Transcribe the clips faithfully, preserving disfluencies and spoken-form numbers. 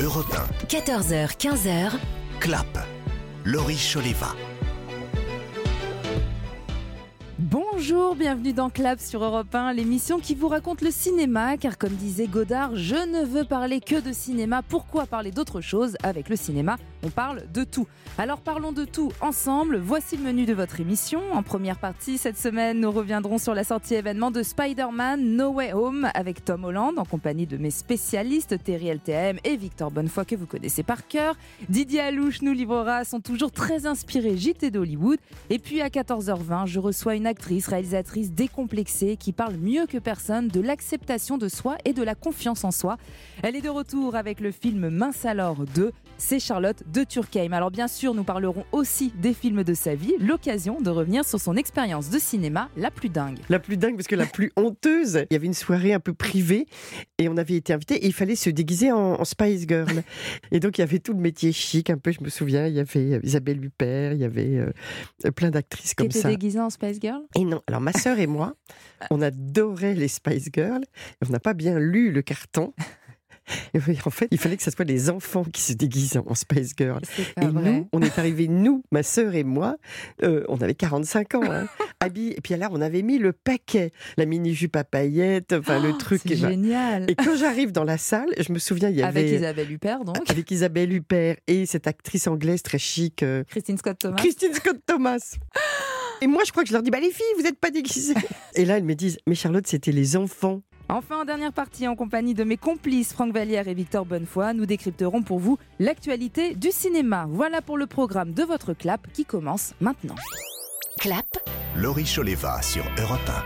Europe un. quatorze heures quinze. Clap. Laurie Choleva. Bonjour, bienvenue dans Clap sur Europe un, l'émission qui vous raconte le cinéma, car comme disait Godard, je ne veux parler que de cinéma. Pourquoi parler d'autre chose? Avec le cinéma, on parle de tout. Alors parlons de tout ensemble. Voici le menu de votre émission. En première partie, cette semaine, nous reviendrons sur la sortie événement de Spider-Man No Way Home avec Tom Holland, en compagnie de mes spécialistes Terry L T A M et Victor Bonnefoy, que vous connaissez par cœur. Didier Alouche nous livrera son toujours très inspiré J T d'Hollywood. Et puis à quatorze heures vingt, je reçois une actrice, réalisatrice décomplexée qui parle mieux que personne de l'acceptation de soi et de la confiance en soi. Elle est de retour avec le film Mince alors deux. C'est Charlotte de Turckheim. Alors bien sûr, nous parlerons aussi des films de sa vie, l'occasion de revenir sur son expérience de cinéma la plus dingue. La plus dingue parce que la plus honteuse. Il y avait une soirée un peu privée et on avait été invités et il fallait se déguiser en, en Spice Girl. Et donc il y avait tout le métier chic un peu, je me souviens, il y avait Isabelle Huppert, il y avait euh, plein d'actrices comme Qui ça. était déguisée en Spice Girl? Et non, alors ma sœur et moi, on adorait les Spice Girls et on n'a pas bien lu le carton. Et en fait, il fallait que ce soit les enfants qui se déguisent en Spice Girl. Et vrai. Nous, on est arrivés, nous, ma sœur et moi, euh, on avait quarante-cinq ans, hein, habillés. Et puis là, on avait mis le paquet, la mini-jupe à paillettes, enfin oh, le truc. C'est génial. Et quand j'arrive dans la salle, je me souviens, il y avait... Avec Isabelle Huppert, donc. Avec Isabelle Huppert et cette actrice anglaise très chic. Euh, Christine Scott Thomas. Christine Scott Thomas. Et moi, je crois que je leur dis, bah les filles, vous n'êtes pas déguisées. Et là, elles me disent, mais Charlotte, c'était les enfants. Enfin, en dernière partie, en compagnie de mes complices Franck Vallière et Victor Bonnefoy, nous décrypterons pour vous l'actualité du cinéma. Voilà pour le programme de votre Clap qui commence maintenant. Clap. Laurie Choleva sur Europe un.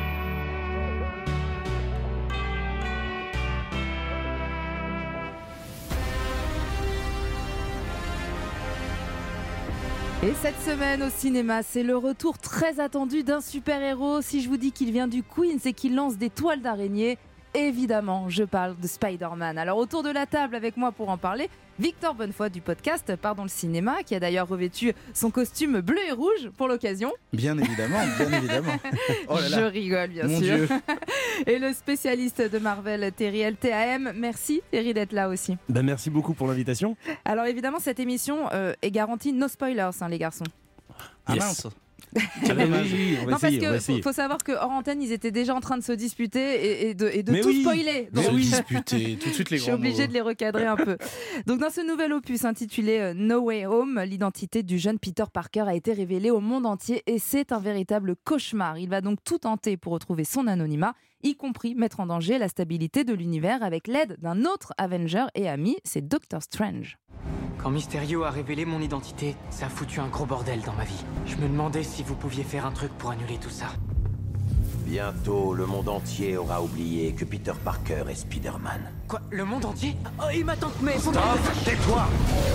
Et cette semaine au cinéma, c'est le retour très attendu d'un super-héros. Si je vous dis qu'il vient du Queens et qu'il lance des toiles d'araignée, évidemment, je parle de Spider-Man. Alors autour de la table avec moi pour en parler, Victor Bonnefoy du podcast Pardon le cinéma, qui a d'ailleurs revêtu son costume bleu et rouge pour l'occasion. Bien évidemment, bien évidemment. Oh là là. Je rigole bien Mon sûr. Dieu. Et le spécialiste de Marvel, Terry L T A M. Merci Terry d'être là aussi. Ben merci beaucoup pour l'invitation. Alors évidemment, cette émission euh, est garantie no spoilers, hein, les garçons. Ah Yes. mince. Ah ben oui, oui, on va Non, essayer, on va parce qu'il essayer. faut savoir que hors antenne, ils étaient déjà en train de se disputer et, et de, et de Mais tout oui. spoiler. Mais Donc, oui, disputer, tout de suite les je suis grands obligée mots. de les recadrer un peu. Donc, dans ce nouvel opus intitulé euh, No Way Home, l'identité du jeune Peter Parker a été révélée au monde entier et c'est un véritable cauchemar. Il va donc tout tenter pour retrouver son anonymat, y compris mettre en danger la stabilité de l'univers avec l'aide d'un autre Avenger et ami, c'est Doctor Strange. Quand Mysterio a révélé mon identité, ça a foutu un gros bordel dans ma vie. Je me demandais si vous pouviez faire un truc pour annuler tout ça. Bientôt, le monde entier aura oublié que Peter Parker est Spider-Man. Quoi? Le monde entier? Oh, il m'attend, mais... Stop! Tais-toi!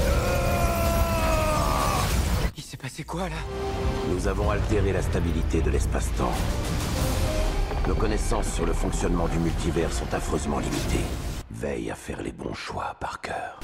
Il s'est passé quoi, là? Nous avons altéré la stabilité de l'espace-temps. Nos connaissances sur le fonctionnement du multivers sont affreusement limitées. Veille à faire les bons choix, Parker.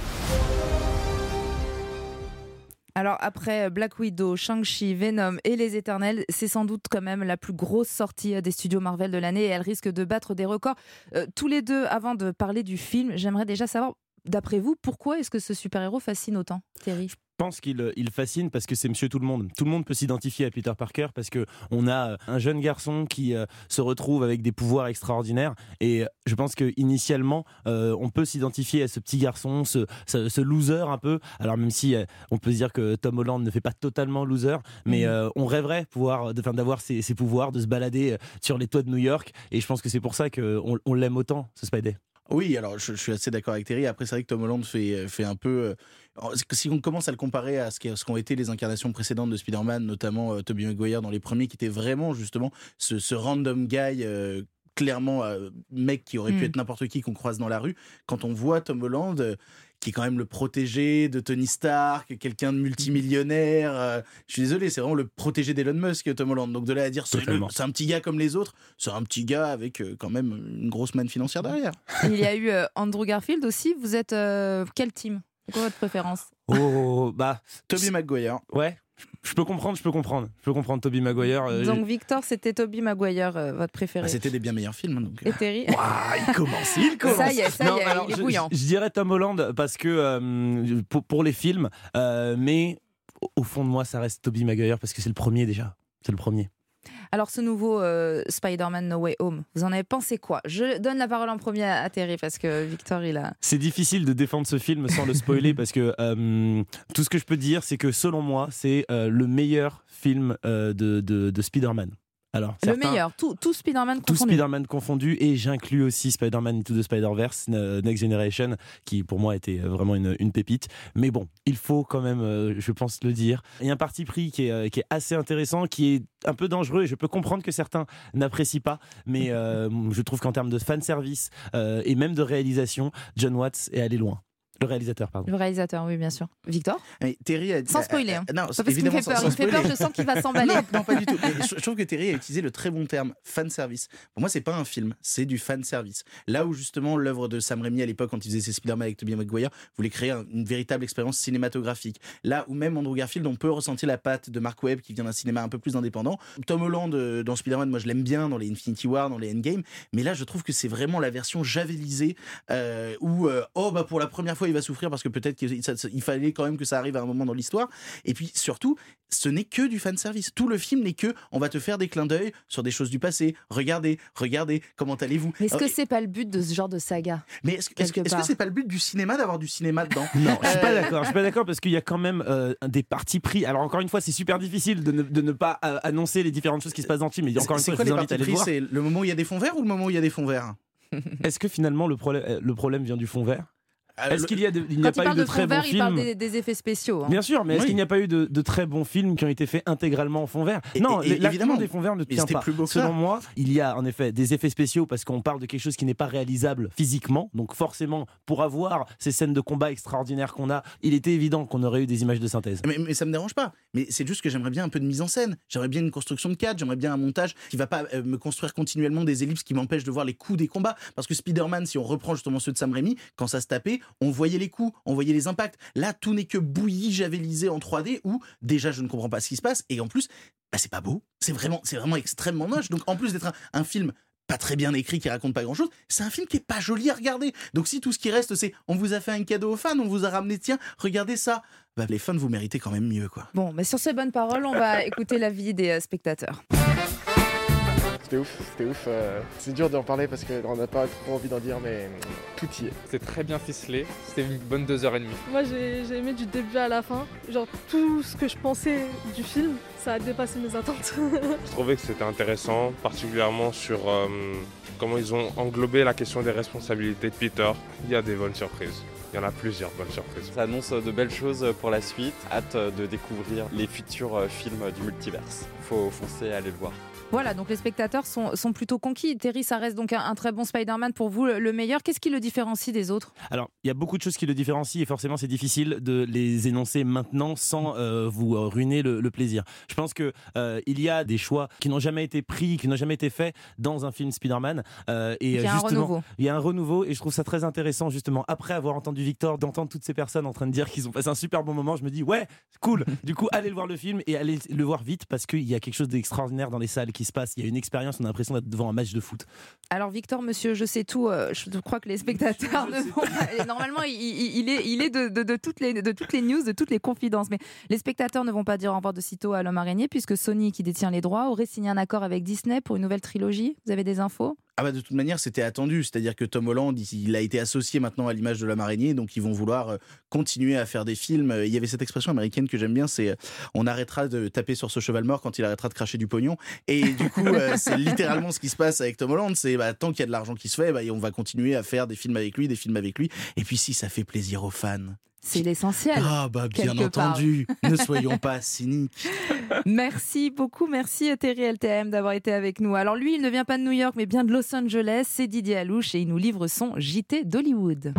Alors après Black Widow, Shang-Chi, Venom et Les Éternels, c'est sans doute quand même la plus grosse sortie des studios Marvel de l'année et elle risque de battre des records. Euh, tous les deux, avant de parler du film, j'aimerais déjà savoir, d'après vous, pourquoi est-ce que ce super-héros fascine autant, Thierry ? Je pense qu'il il fascine parce que c'est Monsieur Tout le Monde. Tout le monde peut s'identifier à Peter Parker parce que on a un jeune garçon qui euh, se retrouve avec des pouvoirs extraordinaires et je pense que initialement euh, on peut s'identifier à ce petit garçon, ce, ce, ce loser un peu. Alors même si euh, on peut se dire que Tom Holland ne fait pas totalement loser, mais euh, on rêverait pouvoir, de, d'avoir ces, ces pouvoirs, de se balader sur les toits de New York et je pense que c'est pour ça qu'on on l'aime autant, ce Spidey. Oui, alors je, je suis assez d'accord avec Terry. Après, c'est vrai que Tom Holland fait, fait un peu... Euh, si on commence à le comparer à ce qu'ont, ce qu'ont été les incarnations précédentes de Spider-Man, notamment euh, Tobey Maguire dans les premiers, qui étaient vraiment justement ce, ce random guy... Euh, clairement, euh, mec qui aurait pu Mm. être n'importe qui qu'on croise dans la rue. Quand on voit Tom Holland... Euh, qui est quand même le protégé de Tony Stark, quelqu'un de multimillionnaire. Euh, je suis désolé, c'est vraiment le protégé d'Elon Musk, Tom Holland. Donc de là à dire c'est, le, c'est un petit gars comme les autres, c'est un petit gars avec euh, quand même une grosse manne financière derrière. Il y a eu euh, Andrew Garfield aussi. Vous êtes euh, quel team ? C'est quoi votre préférence ? Oh, bah... Tobey Maguire. Ouais. Je peux comprendre, je peux comprendre. Je peux comprendre Tobey Maguire. Euh, donc Victor, c'était Tobey Maguire, euh, votre préféré. Ah, c'était des bien meilleurs films. Donc... Et Terry wow, il commence, il commence. Ça y est, ça non, y est, alors, il est je, bouillant. Je, je dirais Tom Holland parce que euh, pour, pour les films, euh, mais au fond de moi, ça reste Tobey Maguire parce que c'est le premier déjà. C'est le premier. Alors ce nouveau euh, Spider-Man No Way Home, vous en avez pensé quoi? Je donne la parole en premier à, à Terry parce que Victor il a... C'est difficile de défendre ce film sans le spoiler parce que euh, tout ce que je peux dire c'est que selon moi c'est euh, le meilleur film euh, de, de, de Spider-Man. Alors, le certains, meilleur, tout, tout Spider-Man tout confondu. Spider-Man confondu, et j'inclus aussi Spider-Man Into the Spider-Verse, Next Generation, qui pour moi était vraiment une, une pépite. Mais bon, il faut quand même, euh, je pense, le dire. Il y a un parti pris qui est, euh, qui est assez intéressant, qui est un peu dangereux, et je peux comprendre que certains n'apprécient pas, mais euh, je trouve qu'en termes de fanservice euh, et même de réalisation, John Watts est allé loin. Le réalisateur, pardon. Le réalisateur, oui, bien sûr. Victor Mais Terry a... Sans spoiler. Hein. Euh, non, parce qu'il me fait peur. Il me fait peur, je sens qu'il va s'emballer. Non, non, pas du tout. Mais je, je trouve que Terry a utilisé le très bon terme, fanservice. Pour moi, c'est pas un film, c'est du fanservice. Là où justement l'œuvre de Sam Raimi à l'époque, quand il faisait ses Spider-Man avec Tobey Maguire, voulait créer un, une véritable expérience cinématographique. Là où même Andrew Garfield, on peut ressentir la patte de Mark Webb qui vient d'un cinéma un peu plus indépendant. Tom Holland euh, dans Spider-Man, moi je l'aime bien dans les Infinity War, dans les Endgame. Mais là, je trouve que c'est vraiment la version javelisée euh, où euh, oh bah pour la première fois il va souffrir parce que peut-être qu'il il fallait quand même que ça arrive à un moment dans l'histoire. Et puis surtout, ce n'est que du fanservice. Tout le film n'est que on va te faire des clins d'œil sur des choses du passé. Regardez, regardez, comment allez-vous? Mais est-ce Alors, que c'est pas le but de ce genre de saga? Mais est-ce, est-ce, est-ce que c'est pas le but du cinéma d'avoir du cinéma dedans? Non, je suis pas Euh, d'accord. Je suis pas d'accord parce qu'il y a quand même euh, des partis pris. Alors encore une fois, c'est super difficile de ne, de ne pas euh, annoncer les différentes choses qui se passent dans le film. Mais encore une c'est fois, quoi je vous les invite à partis aller le pris? voir. C'est le moment où il y a des fonds verts ou le moment où il y a des fonds verts? Est-ce que finalement le problème, le problème vient du fond vert? Euh, Est-ce le- qu'il y a de, il n'y Quand a il pas eu parle de de très fond bons vert, il parle films? des, des effets spéciaux. hein. Bien sûr, mais est-ce Oui. qu'il n'y a pas eu de, de très bons films qui ont été faits intégralement en fond vert? Et- Non, et- et l'argument évidemment. des fonds verts ne Mais tient c'était pas. plus beau que ça. Selon moi, il y a en effet des effets spéciaux parce qu'on parle de quelque chose qui n'est pas réalisable physiquement. Donc forcément, pour avoir ces scènes de combat extraordinaires qu'on a, il était évident qu'on aurait eu des images de synthèse. Mais, mais ça me dérange pas. Mais c'est juste que j'aimerais bien un peu de mise en scène. J'aimerais bien une construction de cadre. J'aimerais bien un montage qui va pas euh, me construire continuellement des ellipses qui m'empêchent de voir les coups des combats. Parce que Spider-Man, si on reprend justement ceux de Sam Raimi, quand ça se tapait, on voyait les coups, on voyait les impacts. Là, tout n'est que bouilli, javelisé en trois D où déjà je ne comprends pas ce qui se passe et en plus, bah, c'est pas beau. C'est vraiment, c'est vraiment extrêmement moche. Donc en plus d'être un, un film pas très bien écrit qui raconte pas grand chose, c'est un film qui est pas joli à regarder. Donc si tout ce qui reste c'est on vous a fait un cadeau aux fans, on vous a ramené tiens, regardez ça. Bah, les fans vous méritez quand même mieux quoi. Bon, mais sur ces bonnes paroles, on va écouter l'avis des euh, spectateurs. C'était ouf, c'était ouf. euh, C'est dur d'en parler parce qu'on n'a pas trop envie d'en dire, mais tout y est. C'était très bien ficelé, c'était une bonne deux heures et demie. Moi j'ai j'ai aimé du début à la fin, genre tout ce que je pensais du film, ça a dépassé mes attentes. Je trouvais que c'était intéressant, particulièrement sur euh, comment ils ont englobé la question des responsabilités de Peter. Il y a des bonnes surprises. Il y en a plusieurs bonnes surprises. Ça annonce de belles choses pour la suite. Hâte de découvrir les futurs films du multiverse. Faut foncer à aller le voir. Voilà, donc les spectateurs sont, sont plutôt conquis. Terry, ça reste donc un, un très bon Spider-Man pour vous, le, le meilleur. Qu'est-ce qui le différencie des autres? Alors, il y a beaucoup de choses qui le différencient et forcément, c'est difficile de les énoncer maintenant sans euh, vous euh, ruiner le, le plaisir. Je pense que euh, il y a des choix qui n'ont jamais été pris, qui n'ont jamais été faits dans un film Spider-Man. Euh, et il y a un renouveau. Il y a un renouveau et je trouve ça très intéressant justement. Après avoir entendu Victor, d'entendre toutes ces personnes en train de dire qu'ils ont passé un super bon moment, je me dis ouais, cool. Du coup, allez le voir le film et allez le voir vite parce qu'il y a quelque chose d'extraordinaire dans les salles qui se passe. Il y a une expérience, on a l'impression d'être devant un match de foot. Alors Victor, monsieur, je sais tout, euh, je crois que les spectateurs ne vont pas... Normalement, il, il, il est, il est de, de, de, toutes les, de toutes les news, de toutes les confidences, mais les spectateurs ne vont pas dire au revoir de sitôt à l'homme araignée puisque Sony, qui détient les droits, aurait signé un accord avec Disney pour une nouvelle trilogie. Vous avez des infos? Ah bah de toute manière c'était attendu, c'est-à-dire que Tom Holland il a été associé maintenant à l'image de l'homme araignée, donc ils vont vouloir continuer à faire des films. Il y avait cette expression américaine que j'aime bien, c'est on arrêtera de taper sur ce cheval mort quand il arrêtera de cracher du pognon, et du coup c'est littéralement ce qui se passe avec Tom Holland, c'est bah, tant qu'il y a de l'argent qui se fait, bah, on va continuer à faire des films avec lui, des films avec lui, et puis si ça fait plaisir aux fans. C'est l'essentiel. Ah bah bien quelque entendu, ne soyons pas cyniques. Merci beaucoup, merci Terry L T M d'avoir été avec nous. Alors lui, il ne vient pas de New York, mais bien de Los Angeles, c'est Didier Alouche et il nous livre son J T d'Hollywood.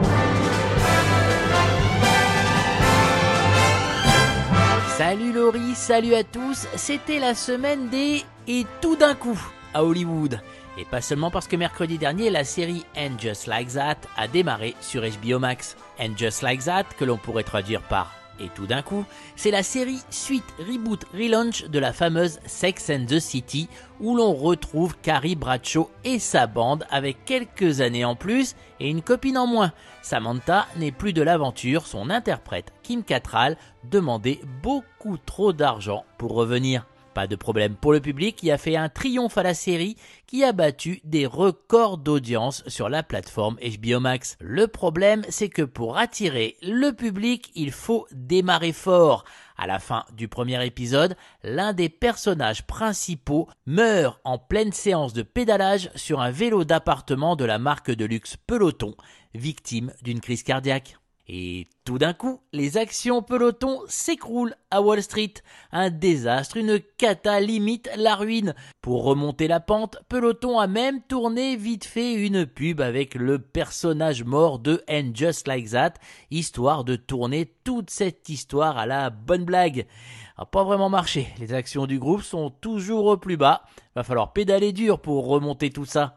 Salut Laurie, salut à tous, c'était la semaine des « Et tout d'un coup » à Hollywood. Et pas seulement parce que mercredi dernier, la série And Just Like That a démarré sur H B O Max. And Just Like That, que l'on pourrait traduire par Et tout d'un coup, c'est la série suite, reboot, relaunch de la fameuse Sex and the City où l'on retrouve Carrie Bradshaw et sa bande avec quelques années en plus et une copine en moins. Samantha n'est plus de l'aventure, son interprète Kim Cattrall demandait beaucoup trop d'argent pour revenir. Pas de problème pour le public qui a fait un triomphe à la série qui a battu des records d'audience sur la plateforme H B O Max. Le problème, c'est que pour attirer le public, il faut démarrer fort. À la fin du premier épisode, l'un des personnages principaux meurt en pleine séance de pédalage sur un vélo d'appartement de la marque de luxe Peloton, victime d'une crise cardiaque. Et tout d'un coup, les actions Peloton s'écroulent à Wall Street. Un désastre, une cata, limite la ruine. Pour remonter la pente, Peloton a même tourné vite fait une pub avec le personnage mort de And Just Like That, histoire de tourner toute cette histoire à la bonne blague. Ça n'a pas vraiment marché. Les actions du groupe sont toujours au plus bas. Va falloir pédaler dur pour remonter tout ça.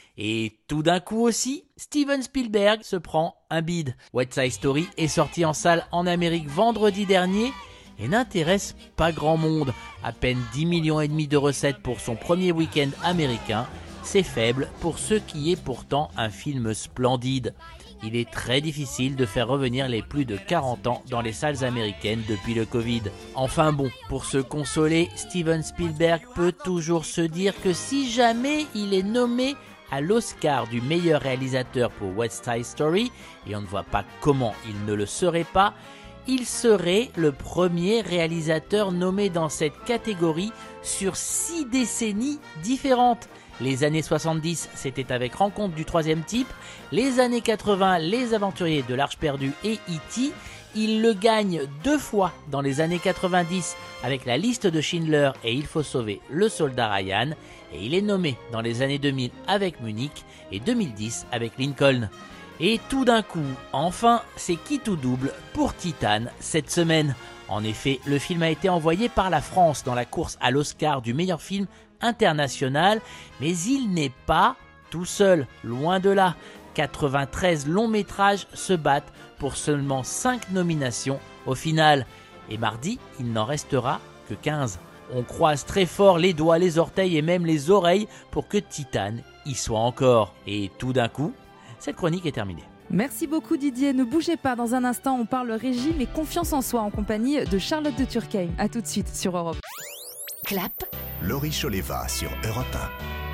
Et tout d'un coup aussi, Steven Spielberg se prend un bide. West Side Story est sorti en salle en Amérique vendredi dernier et n'intéresse pas grand monde. À peine dix millions et demi de recettes pour son premier week-end américain, c'est faible pour ce qui est pourtant un film splendide. Il est très difficile de faire revenir les plus de quarante ans dans les salles américaines depuis le Covid. Enfin bon, pour se consoler, Steven Spielberg peut toujours se dire que si jamais il est nommé à l'Oscar du meilleur réalisateur pour West Side Story, et on ne voit pas comment il ne le serait pas, il serait le premier réalisateur nommé dans cette catégorie sur six décennies différentes. Les années soixante-dix, c'était avec Rencontre du troisième type, les années quatre-vingts, Les Aventuriers de l'Arche perdue et E T. Il le gagne deux fois dans les années quatre-vingt-dix avec La Liste de Schindler et Il faut sauver le soldat Ryan, et il est nommé dans les années deux mille avec Munich et deux mille dix avec Lincoln. Et tout d'un coup, enfin, c'est qui tout double pour Titane cette semaine. En effet, le film a été envoyé par la France dans la course à l'Oscar du meilleur film international, mais il n'est pas tout seul, loin de là. quatre-vingt-treize longs métrages se battent pour seulement cinq nominations au final. Et mardi, il n'en restera que quinze. On croise très fort les doigts, les orteils et même les oreilles pour que Titane y soit encore. Et tout d'un coup, cette chronique est terminée. Merci beaucoup Didier, ne bougez pas, dans un instant on parle régime et confiance en soi en compagnie de Charlotte de Turckheim. A tout de suite sur Europe. Clap. Laurie Choleva sur Europe un.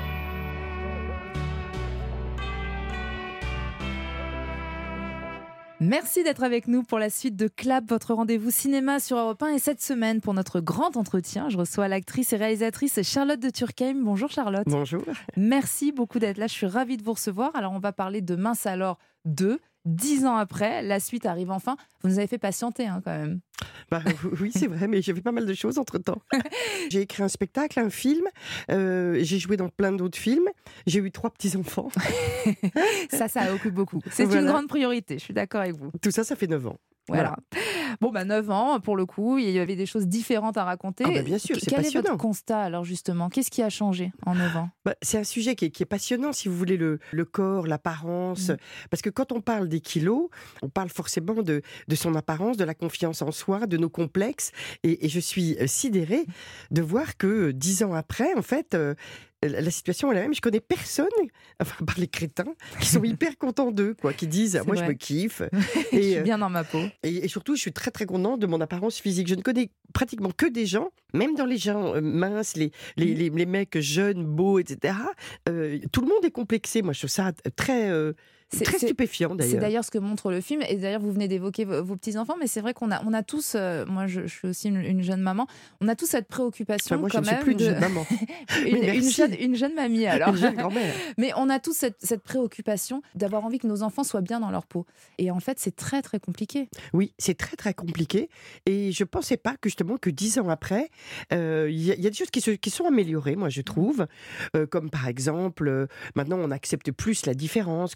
Merci d'être avec nous pour la suite de Clap, votre rendez-vous cinéma sur Europe un. Et cette semaine, pour notre grand entretien, je reçois l'actrice et réalisatrice Charlotte de Turckheim. Bonjour Charlotte. Bonjour. Merci beaucoup d'être là, je suis ravie de vous recevoir. Alors on va parler de Mince alors deux. Dix ans après, la suite arrive enfin. Vous nous avez fait patienter hein, quand même. Bah, oui, c'est vrai, mais j'ai fait pas mal de choses entre-temps. J'ai écrit un spectacle, un film, euh, j'ai joué dans plein d'autres films, j'ai eu trois petits-enfants. Ça, ça occupe beaucoup. C'est voilà. Une grande priorité, je suis d'accord avec vous. Tout ça, ça fait neuf ans. Voilà. voilà. Bon, bah neuf ans, pour le coup, il y avait des choses différentes à raconter. Ah bah bien sûr, c'est Quel passionnant. Quel est votre constat, alors, justement ? Qu'est-ce qui a changé en neuf ans ? bah, C'est un sujet qui est, qui est passionnant, si vous voulez, le, le corps, l'apparence. Mmh. Parce que quand on parle des kilos, on parle forcément de, de son apparence, de la confiance en soi, de nos complexes. Et, et je suis sidérée de voir que dix ans après, en fait... Euh, la situation est la même. Je connais personne, enfin par les crétins, qui sont hyper contents d'eux, quoi, qui disent moi vrai. Je me kiffe. Et, je suis bien dans ma peau. Et, et surtout, je suis très très contente de mon apparence physique. Je ne connais pratiquement que des gens, même dans les gens euh, minces, les, les, les, les mecs jeunes, beaux, et cetera. Euh, tout le monde est complexé. Moi, je trouve ça très. Euh, C'est très stupéfiant d'ailleurs. C'est d'ailleurs ce que montre le film. Et d'ailleurs, vous venez d'évoquer vos, vos petits-enfants, mais c'est vrai qu'on a, on a tous, euh, moi je, je suis aussi une, une jeune maman, on a tous cette préoccupation enfin, moi, quand je même. Moi je ne suis plus une de... jeune maman. une, une, jeune, une jeune mamie alors. Une jeune grand-mère. Mais on a tous cette, cette préoccupation d'avoir envie que nos enfants soient bien dans leur peau. Et en fait, c'est très très compliqué. Oui, c'est très très compliqué. Et je ne pensais pas que justement que dix ans après, il euh, y, y a des choses qui, se, qui sont améliorées, moi je trouve. Euh, comme par exemple, euh, maintenant on accepte plus la différence quand même.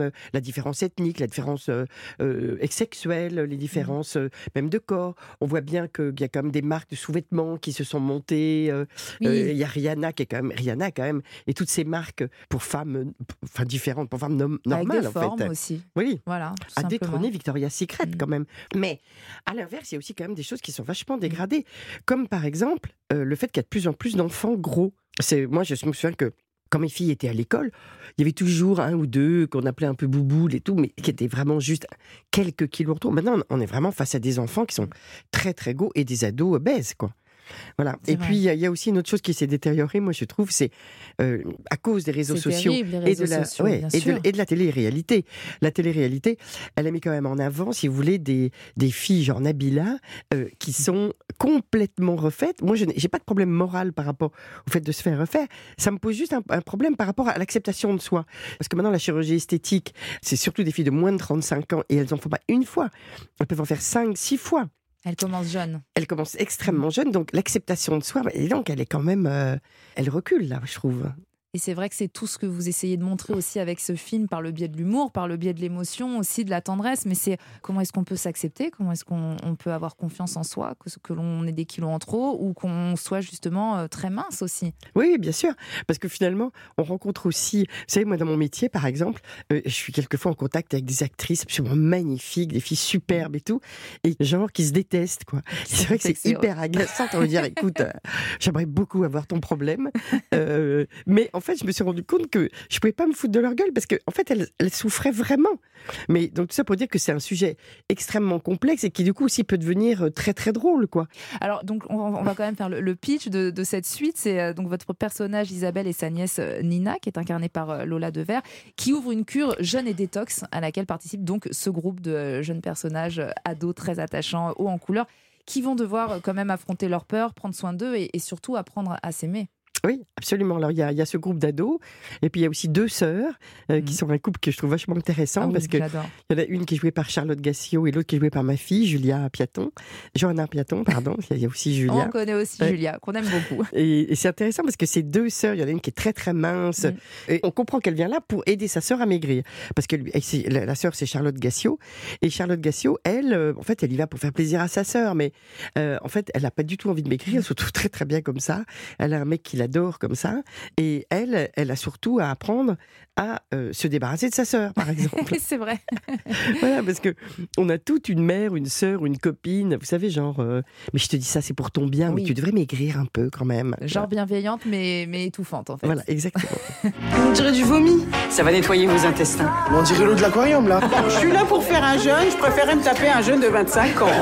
même la différence ethnique, la différence euh, euh, sexuelle, les différences euh, même de corps. On voit bien qu'il y a quand même des marques de sous-vêtements qui se sont montées. Euh, Oui. euh, Il y a Rihanna qui est quand même Rihanna quand même, et toutes ces marques pour femmes, euh, enfin différentes, pour femmes nom- Avec normales des en formes fait. aussi. Oui. Voilà, tout À simplement. détrôner Victoria's Secret Mm. quand même. Mais à l'inverse, il y a aussi quand même des choses qui sont vachement dégradées, comme par exemple euh, le fait qu'il y a de plus en plus d'enfants gros. C'est moi, je me souviens que quand mes filles étaient à l'école, il y avait toujours un ou deux qu'on appelait un peu bouboules et tout, mais qui étaient vraiment juste quelques kilos en trop. Maintenant, on est vraiment face à des enfants qui sont très très gros et des ados obèses, quoi. Voilà. C'est Et vrai. puis, il y, a- il y a aussi une autre chose qui s'est détériorée, moi, je trouve, c'est euh, à cause des réseaux C'est sociaux, terrible, les et, de réseaux la, sociaux, ouais, bien et, de, sûr. et de la télé-réalité. La télé-réalité, elle a mis quand même en avant, si vous voulez, des, des filles genre Nabila, euh, qui sont complètement refaites. Moi, je n'ai j'ai pas de problème moral par rapport au fait de se faire refaire. Ça me pose juste un, un problème par rapport à l'acceptation de soi. Parce que maintenant, la chirurgie esthétique, c'est surtout des filles de moins de trente-cinq ans, et elles en font pas une fois. Elles peuvent en faire cinq, six fois. Elle commence jeune. Elle commence extrêmement jeune, donc l'acceptation de soi, bah, et donc elle est quand même, euh, elle recule là, je trouve. Et c'est vrai que c'est tout ce que vous essayez de montrer aussi avec ce film, par le biais de l'humour, par le biais de l'émotion, aussi de la tendresse. Mais c'est comment est-ce qu'on peut s'accepter, comment est-ce qu'on on peut avoir confiance en soi, que, que l'on ait des kilos en trop ou qu'on soit justement euh, très mince aussi. Oui, bien sûr, parce que finalement, on rencontre aussi, vous savez, moi dans mon métier, par exemple, euh, je suis quelquefois en contact avec des actrices absolument magnifiques, des filles superbes et tout, et genre qui se détestent, quoi. C'est vrai que c'est C'est hyper agaçant de me dire, écoute, euh, j'aimerais beaucoup avoir ton problème, euh, mais en fait, je me suis rendu compte que je pouvais pas me foutre de leur gueule parce que, en fait, elles, elles souffraient vraiment. Mais donc tout ça pour dire que c'est un sujet extrêmement complexe et qui du coup aussi peut devenir très très drôle, quoi. Alors donc on, on va quand même faire le, le pitch de, de cette suite. C'est euh, donc votre personnage Isabelle et sa nièce euh, Nina, qui est incarnée par euh, Lola Devers, qui ouvre une cure jeune et détox à laquelle participe donc ce groupe de euh, jeunes personnages euh, ados très attachants, hauts en couleur, qui vont devoir euh, quand même affronter leurs peurs, prendre soin d'eux et, et surtout apprendre à s'aimer. Oui, absolument. Alors, il y a, il y a ce groupe d'ados, et puis il y a aussi deux sœurs, euh, Mhm. qui sont un couple que je trouve vachement intéressant, Ah oui, parce que j'adore. il y en a une qui est jouée par Charlotte Gassio et l'autre qui est jouée par ma fille, Julia Piaton. Johanna Piaton, pardon. Il y a aussi Julia. On connaît aussi Ouais. Julia, qu'on aime beaucoup. Et, et c'est intéressant parce que ces deux sœurs, il y en a une qui est très très mince, Mhm. et on comprend qu'elle vient là pour aider sa sœur à maigrir. Parce que lui- et c'est- la, la sœur, c'est Charlotte Gassio, et Charlotte Gassio, elle, euh, en fait, elle y va pour faire plaisir à sa sœur, mais euh, en fait, elle n'a pas du tout envie de maigrir, elle se trouve très très bien comme ça. Elle a un mec qui l'adore comme ça. Et elle, elle a surtout à apprendre à euh, se débarrasser de sa sœur, par exemple. C'est vrai. Voilà, parce que on a toute une mère, une sœur, une copine, vous savez, genre, euh, mais je te dis ça, c'est pour ton bien, Oui. mais tu devrais maigrir un peu quand même. Genre bienveillante mais, mais étouffante en fait. Voilà, exactement. On dirait du vomi. Ça va nettoyer vos intestins. On dirait l'eau de l'aquarium, là. Je suis là pour faire un jeûne, je préférais me taper un jeûne de vingt-cinq ans.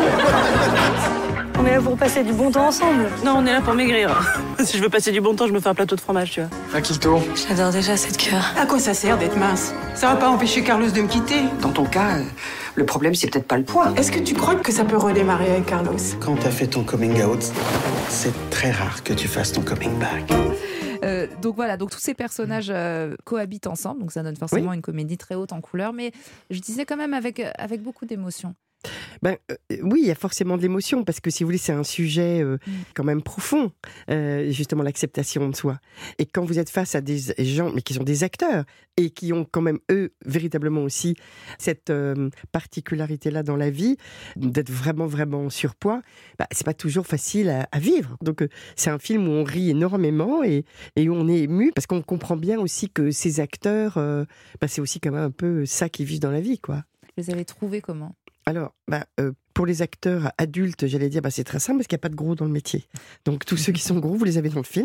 On est là pour passer du bon temps ensemble. Non, on est là pour maigrir. Si je veux passer du bon temps, je me fais un plateau de fromage, tu vois. Akito. J'adore déjà cette cœur. À quoi ça sert d'être mince? Ça va pas empêcher Carlos de me quitter. Dans ton cas, euh, le problème, c'est peut-être pas le poids. Est-ce que tu crois que ça peut redémarrer avec Carlos? Quand t'as fait ton coming out, c'est très rare que tu fasses ton coming back. Euh, donc voilà, donc tous ces personnages euh, cohabitent ensemble, donc ça donne forcément Oui. une comédie très haute en couleur, mais je disais quand même avec, avec beaucoup d'émotion. Ben, euh, oui, il y a forcément de l'émotion, parce que si vous voulez, c'est un sujet euh, quand même profond, euh, justement l'acceptation de soi. Et quand vous êtes face à des gens, mais qui sont des acteurs, et qui ont quand même, eux, véritablement aussi, cette euh, particularité-là dans la vie, d'être vraiment, vraiment en surpoids, bah, c'est pas toujours facile à, à vivre. Donc, euh, c'est un film où on rit énormément, et, et où on est ému, parce qu'on comprend bien aussi que ces acteurs, euh, bah, c'est aussi quand même un peu ça qu'ils vivent dans la vie, quoi. Vous les avez trouvés comment? Alors, bah, euh, pour les acteurs adultes, j'allais dire, bah, c'est très simple parce qu'il n'y a pas de gros dans le métier. Donc, tous ceux qui sont gros, vous les avez dans le film.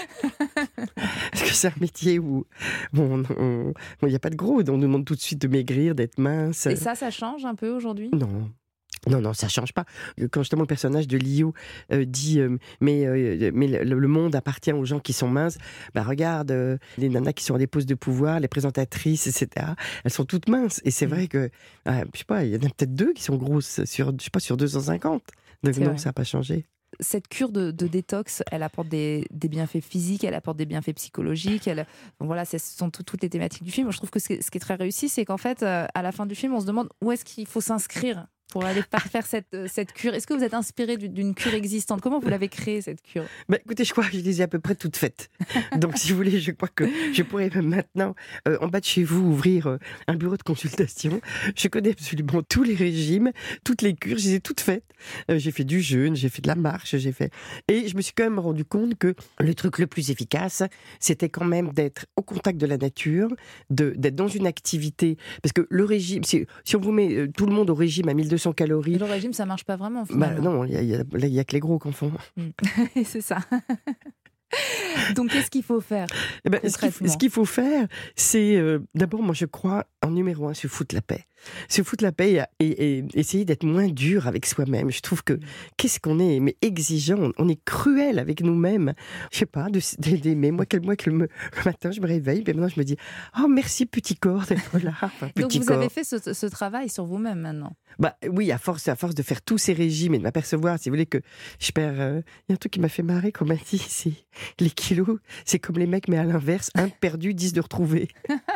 Parce que c'est un métier où bon, on- bon, il n'y a pas de gros. On nous demande tout de suite de maigrir, d'être mince. Et ça, ça change un peu aujourd'hui? Non. Non, non, ça change pas. Quand justement le personnage de Liu euh, dit euh, mais, euh, mais le, le monde appartient aux gens qui sont minces, bah regarde, euh, les nanas qui sont à des postes de pouvoir, les présentatrices, et cetera, elles sont toutes minces. Et c'est vrai que, euh, je sais pas, il y en a peut-être deux qui sont grosses sur, je sais pas, sur deux cent cinquante. Donc C'est non, vrai. ça n'a pas changé. Cette cure de, de détox, elle apporte des, des bienfaits physiques, elle apporte des bienfaits psychologiques. Elle, bon voilà, ce sont tout- toutes les thématiques du film. Je trouve que ce qui est, ce qui est très réussi, c'est qu'en fait, euh, à la fin du film, on se demande où est-ce qu'il faut s'inscrire pour aller faire cette, cette cure. Est-ce que vous êtes inspiré d'une cure existante? Comment vous l'avez créée, cette cure? Bah, écoutez, je crois que je les ai à peu près toutes faites. Donc, si vous voulez, je crois que je pourrais même maintenant, euh, en bas de chez vous, ouvrir euh, un bureau de consultation. Je connais absolument tous les régimes, toutes les cures, je les ai toutes faites. Euh, j'ai fait du jeûne, j'ai fait de la marche, j'ai fait... Et je me suis quand même rendu compte que le truc le plus efficace, c'était quand même d'être au contact de la nature, de, d'être dans une activité. Parce que le régime, si, si on vous met euh, tout le monde au régime à mille deux cents calories... Et le régime, ça marche pas vraiment, Bah finalement. non, il y a, y a, là, il y a que les gros qui en font. Mm. C'est ça. Donc, qu'est-ce qu'il faut faire eh ben, ce, qu'il, ce qu'il faut faire, c'est euh, d'abord, moi, je crois, en numéro un, se foutre la paix. Se foutre la paix et, et, et essayer d'être moins dur avec soi-même. Je trouve que qu'est-ce qu'on est, mais exigeant, on est cruel avec nous-mêmes. Je sais pas, de, d'aimer. Moi, que, moi que le, le matin, je me réveille, et maintenant, je me dis, oh, merci petit corps d'être là. Enfin, petit Donc, vous corps. avez fait ce, ce travail sur vous-même maintenant? Bah oui, à force, à force de faire tous ces régimes et de m'apercevoir, si vous voulez, que je perds. Il euh, y a un truc qui m'a fait marrer, qu'on m'a dit, c'est les kilos, c'est comme les mecs, mais à l'inverse, un perdu, dix de retrouvé.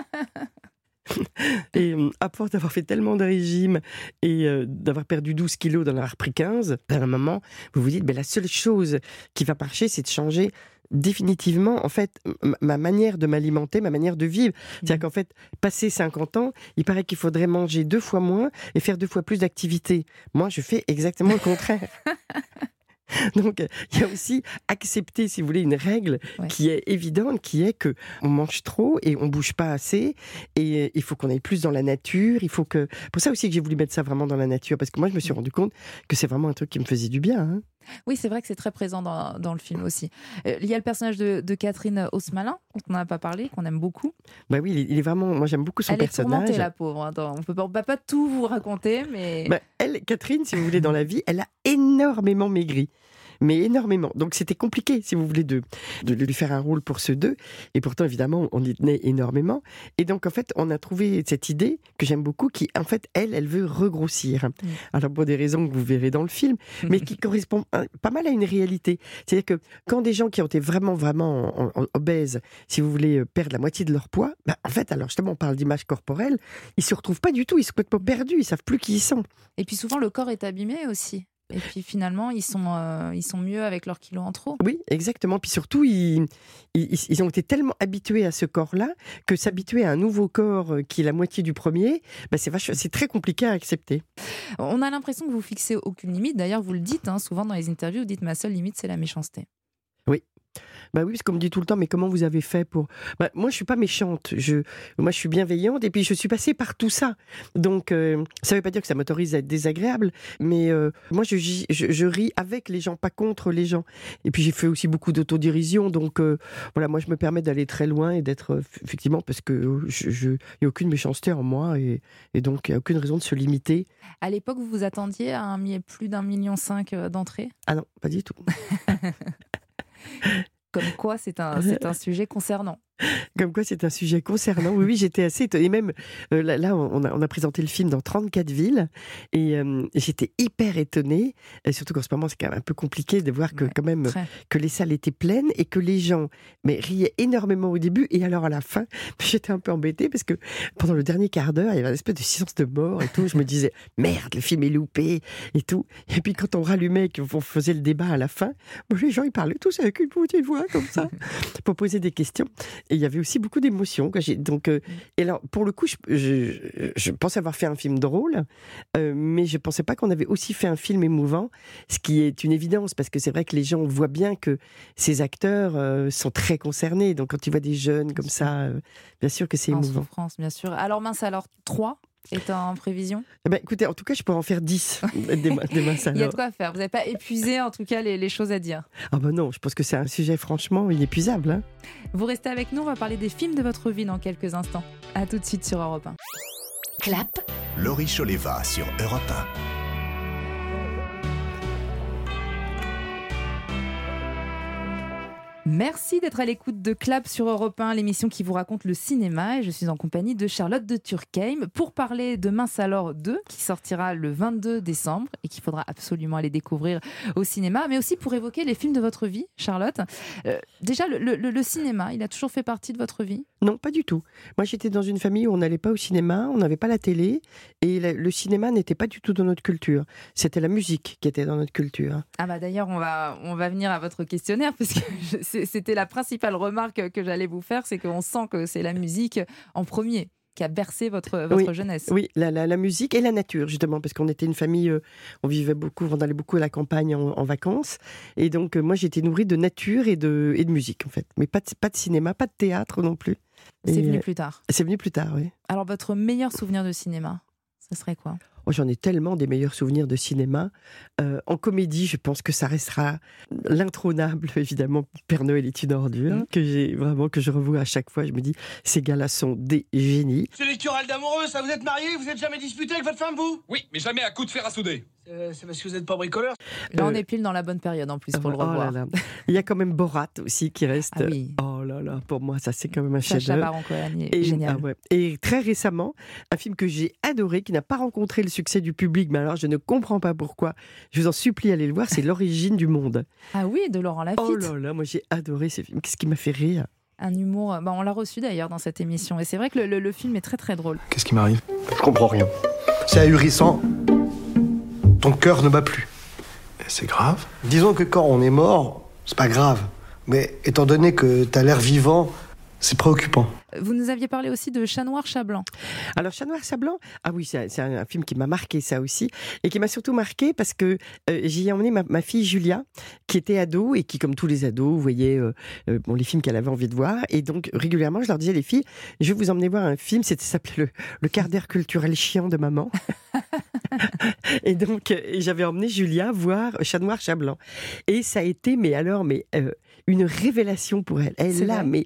Et euh, à force d'avoir fait tellement de régimes et euh, d'avoir perdu douze kilos, d'en avoir repris quinze, à un moment, vous vous dites, ben, la seule chose qui va marcher, c'est de changer définitivement, en fait, m- ma manière de m'alimenter, ma manière de vivre. C'est-à-dire qu'en fait, passé cinquante ans, il paraît qu'il faudrait manger deux fois moins et faire deux fois plus d'activités. Moi, je fais exactement le contraire. Donc, il y a aussi accepter, si vous voulez, une règle ouais. qui est évidente, qui est que on mange trop et on bouge pas assez, et il faut qu'on aille plus dans la nature. Il faut que, pour ça aussi que j'ai voulu mettre ça vraiment dans la nature, parce que moi, je me suis rendu compte que c'est vraiment un truc qui me faisait du bien. Hein. Oui, c'est vrai que c'est très présent dans, dans le film aussi. Euh, il y a le personnage de, de Catherine Haussmalin, dont on n'a pas parlé, qu'on aime beaucoup. Bah oui, il est, il est vraiment. Moi, j'aime beaucoup son elle personnage. Elle est tourmentée, la pauvre. Attends, on peut pas, on peut pas tout vous raconter, mais. Bah, elle, Catherine, si vous voulez, dans la vie, elle a énormément maigri. Mais énormément. Donc c'était compliqué, si vous voulez, de, de lui faire un rôle pour ceux deux. Et pourtant, évidemment, on y tenait énormément. Et donc, en fait, on a trouvé cette idée que j'aime beaucoup, qui, en fait, elle, elle veut regrossir. Mmh. Alors, pour des raisons que vous verrez dans le film, mais qui correspond pas mal à une réalité. C'est-à-dire que quand des gens qui ont été vraiment, vraiment en, en, obèses, si vous voulez, perdre la moitié de leur poids, bah, en fait, alors justement, on parle d'image corporelle, ils se retrouvent pas du tout, ils sont complètement perdus, ils savent plus qui ils sont. Et puis souvent, le corps est abîmé aussi. Et puis finalement, ils sont, euh, ils sont mieux avec leurs kilos en trop. Oui, exactement. Puis surtout, ils, ils, ils ont été tellement habitués à ce corps-là que s'habituer à un nouveau corps qui est la moitié du premier, bah c'est, vache, c'est très compliqué à accepter. On a l'impression que vous fixez aucune limite. D'ailleurs, vous le dites hein, souvent dans les interviews, vous dites ma seule limite, c'est la méchanceté. Oui. Bah oui, parce qu'on me dit tout le temps, mais comment vous avez fait pour... Bah, moi, je suis pas méchante. Je... Moi, je suis bienveillante et puis je suis passée par tout ça. Donc, euh, ça veut pas dire que ça m'autorise à être désagréable, mais euh, moi, je, je, je ris avec les gens, pas contre les gens. Et puis, j'ai fait aussi beaucoup d'autodérision. Donc, euh, voilà, moi, je me permets d'aller très loin et d'être, euh, effectivement, parce que je, je... y a aucune méchanceté en moi et, et donc, il n'y a aucune raison de se limiter. À l'époque, vous vous attendiez à un, plus d'un million cinq d'entrées ? Ah non, pas du tout. Comme quoi, c'est un, c'est un sujet concernant. Comme quoi, c'est un sujet concernant. Oui, oui, j'étais assez étonnée. Et même, euh, là, là on, a, on a présenté le film dans trente-quatre villes. Et euh, j'étais hyper étonnée. Et surtout qu'en ce moment, c'est quand même un peu compliqué de voir que, ouais, quand même, très. que les salles étaient pleines et que les gens mais, riaient énormément au début. Et alors, à la fin, j'étais un peu embêtée parce que pendant le dernier quart d'heure, il y avait une espèce de silence de mort et tout. Je me disais, merde, le film est loupé et tout. Et puis, quand on rallumait, qu'on faisait le débat à la fin, bon, les gens, ils parlaient tous avec une petite voix comme ça pour poser des questions. Et il y avait aussi beaucoup d'émotions. Quoi. J'ai, donc, euh, et alors, pour le coup, je, je, je pense avoir fait un film drôle, euh, mais je ne pensais pas qu'on avait aussi fait un film émouvant, ce qui est une évidence, parce que c'est vrai que les gens voient bien que ces acteurs euh, sont très concernés. Donc, quand tu vois des jeunes comme ça, euh, bien sûr que c'est en émouvant. En souffrance, bien sûr. Alors, mince, alors, trois est en prévision ? Eh ben, écoutez, en tout cas, je pourrais en faire dix. Des, des minces, alors. Il y a de quoi faire. Vous n'avez pas épuisé, en tout cas, les, les choses à dire. Ah ben non, je pense que c'est un sujet franchement inépuisable. Hein. Vous restez avec nous, on va parler des films de votre vie dans quelques instants. À tout de suite sur Europe un. Clap. Laurie Choleva sur Europe un. Merci d'être à l'écoute de Clap sur Europe un, l'émission qui vous raconte le cinéma. Et je suis en compagnie de Charlotte de Turckheim pour parler de Mince alors deux, qui sortira le vingt-deux décembre et qu'il faudra absolument aller découvrir au cinéma, mais aussi pour évoquer les films de votre vie, Charlotte. Euh, déjà, le, le, le cinéma, il a toujours fait partie de votre vie ? Non, pas du tout. Moi, j'étais dans une famille où on n'allait pas au cinéma, on n'avait pas la télé, et la- le cinéma n'était pas du tout dans notre culture. C'était la musique qui était dans notre culture. Ah bah d'ailleurs, on va, on va venir à votre questionnaire, parce que je- c'est- c'était la principale remarque que j'allais vous faire, c'est qu'on sent que c'est la musique en premier qui a bercé votre, votre oui, jeunesse. Oui, la, la, la musique et la nature, justement, parce qu'on était une famille, euh, on vivait beaucoup, on allait beaucoup à la campagne en, en vacances. Et donc, euh, moi, j'étais nourrie de nature et de, et de musique, en fait. Mais pas de, pas de cinéma, pas de théâtre non plus. C'est Et, venu euh, plus tard. C'est venu plus tard, oui. Alors, votre meilleur souvenir de cinéma, ce serait quoi ? Oh, j'en ai tellement des meilleurs souvenirs de cinéma. Euh, en comédie, je pense que ça restera l'intrônable, évidemment, Père Noël est une ordure, Mmh. que j'ai vraiment, que je revois à chaque fois. Je me dis, ces gars-là sont des génies. C'est les querelles d'amoureux, ça, vous êtes mariés, vous êtes jamais disputé avec votre femme, vous? Oui, mais jamais à coup de fer à souder. C'est c'est parce que vous n'êtes pas bricoleur. Là, on Euh, est pile dans la bonne période en plus pour le Oh là revoir. là. Il y a quand même Borat aussi qui reste. Ah oui. Oh là là, pour moi, ça c'est quand même un Sacha chef-d'œuvre. Baron Cohen est Et, génial. ah ouais. Et très récemment, un film que j'ai adoré, qui n'a pas rencontré le succès du public, mais alors je ne comprends pas pourquoi. Je vous en supplie, allez le voir, c'est L'origine du monde. Ah oui, de Laurent Lafitte. Oh là là, moi j'ai adoré ce film. Qu'est-ce qui m'a fait rire? Un humour, bah, on l'a reçu d'ailleurs dans cette émission. Et c'est vrai que le, le- le film est très très drôle. Qu'est-ce qui m'arrive? Je comprends rien. C'est ahurissant. Ton cœur ne bat plus. C'est grave. Disons que quand on est mort, c'est pas grave. Mais étant donné que t'as l'air vivant, c'est préoccupant. Vous nous aviez parlé aussi de Chat Noir, Chat Blanc. Alors, Chat Noir, Chat Blanc, ah oui, c'est c'est un, un film qui m'a marqué, ça aussi, et qui m'a surtout marqué parce que euh, j'y ai emmené ma, ma fille Julia, qui était ado, et qui, comme tous les ados, vous voyez euh, euh, bon, les films qu'elle avait envie de voir, et donc régulièrement, je leur disais, les filles, je vais vous emmener voir un film, c'était s'appelait le, le quart d'heure culturel chiant de maman. Et donc, euh, j'avais emmené Julia voir Chat Noir, Chat Blanc. Et ça a été, mais alors, mais euh, une révélation pour elle. C'est Elle a, vrai. mais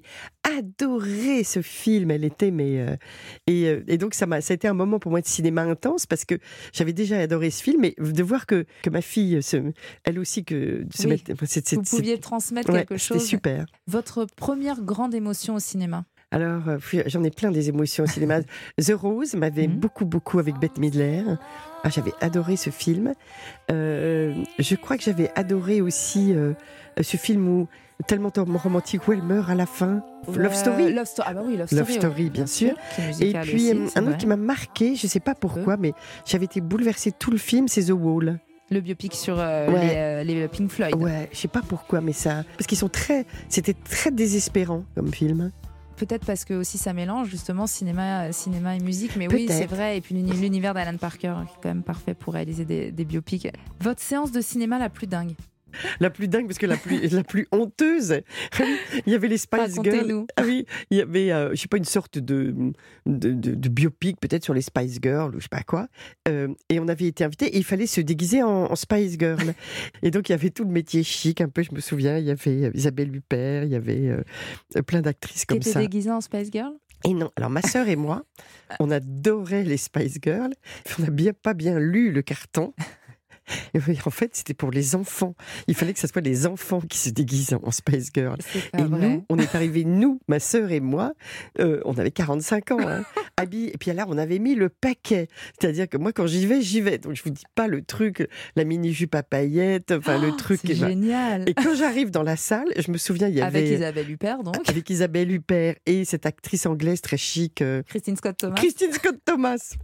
adoré ce film. Elle était, mais euh, et, euh, et donc ça m'a, ça a été un moment pour moi de cinéma intense parce que j'avais déjà adoré ce film, et de voir que que ma fille, se, elle aussi, que se Oui. mette- enfin, c'est- c'est- Vous c'est- pouviez transmettre Ouais, quelque c'était chose. super. Votre première grande émotion au cinéma? Alors, euh, puis, j'en ai plein des émotions au cinéma. The Rose m'avait beaucoup, beaucoup avec Bette Midler. Ah, j'avais adoré ce film. Euh, je crois que j'avais adoré aussi euh, ce film où, tellement romantique, où elle meurt à la fin. Love Euh, Story. Love Story. Ah bah oui, Love Story. Love Story, oui, bien sûr. Qui est Et musical puis, aussi, euh, c'est un autre vrai. qui m'a marqué, je ne sais pas pourquoi, mais j'avais été bouleversée tout le film, c'est The Wall. Le biopic sur euh, Ouais. les, euh, les Pink Floyd. Ouais, je sais pas pourquoi, mais ça. Parce qu'ils sont très. C'était très désespérant comme film. Peut-être parce que aussi ça mélange justement cinéma, cinéma et musique. Mais oui, Peut-être. c'est vrai. Et puis l'uni- l'univers d'Alan Parker qui est quand même parfait pour réaliser des, des biopics. Votre séance de cinéma la plus dingue? La plus dingue, parce que la plus, la plus honteuse, il y avait les Spice Girls. Racontez-nous. Ah oui, il y avait, euh, je sais pas, une sorte de, de, de- de biopic peut-être sur les Spice Girls ou je sais pas quoi. Euh, et on avait été invités et il fallait se déguiser en, en Spice Girl. Et donc il y avait tout le métier chic, un peu, je me souviens, il y avait Isabelle Huppert, il y avait euh, plein d'actrices Qui comme était ça. déguisée en Spice Girl? Et non, alors ma sœur et moi, on adorait les Spice Girls. On n'a bien pas bien lu le carton. Et oui, en fait, c'était pour les enfants. Il fallait que ce soit les enfants qui se déguisent en Spice Girl. C'est pas Et vrai. nous, on est arrivés, nous, ma sœur et moi, euh, on avait quarante-cinq ans, hein, habillés. Et puis là, on avait mis le paquet. C'est-à-dire que moi, quand j'y vais, j'y vais. Donc je vous dis pas le truc, la mini-jupe à paillettes, enfin le Oh, truc. c'est et ben- génial. Et quand j'arrive dans la salle, je me souviens, il y avait... Avec Isabelle Huppert, donc. Avec Isabelle Huppert et cette actrice anglaise très chic. euh, Christine Scott Thomas. Christine Scott Thomas.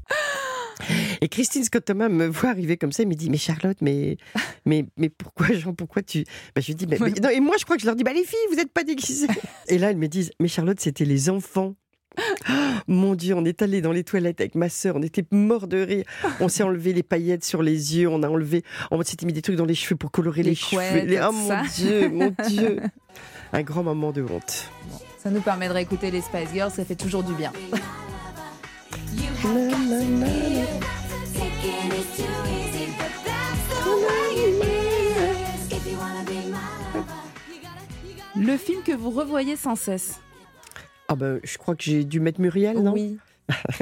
Et Christine Scott Thomas me voit arriver comme ça et me dit, mais Charlotte, mais, mais, mais pourquoi, Jean, pourquoi tu... Bah, je lui dis, mais, mais- non, et moi je crois que je leur dis, bah les filles, vous n'êtes pas déguisées. Et là, elles me disent, mais Charlotte, c'était les enfants. Oh, mon Dieu, on est allé dans les toilettes avec ma sœur, on était morts de rire. On s'est enlevé les paillettes sur les yeux, on a enlevé, on s'était mis des trucs dans les cheveux pour colorer les, Les cheveux. couettes, Les- Oh tout mon ça. Dieu, mon Dieu. Un grand moment de honte. Ça nous permet de réécouter les Spice Girls, ça fait toujours du bien. Le film que vous revoyez sans cesse. Ah ben, je crois que j'ai dû mettre Muriel, non? Oui.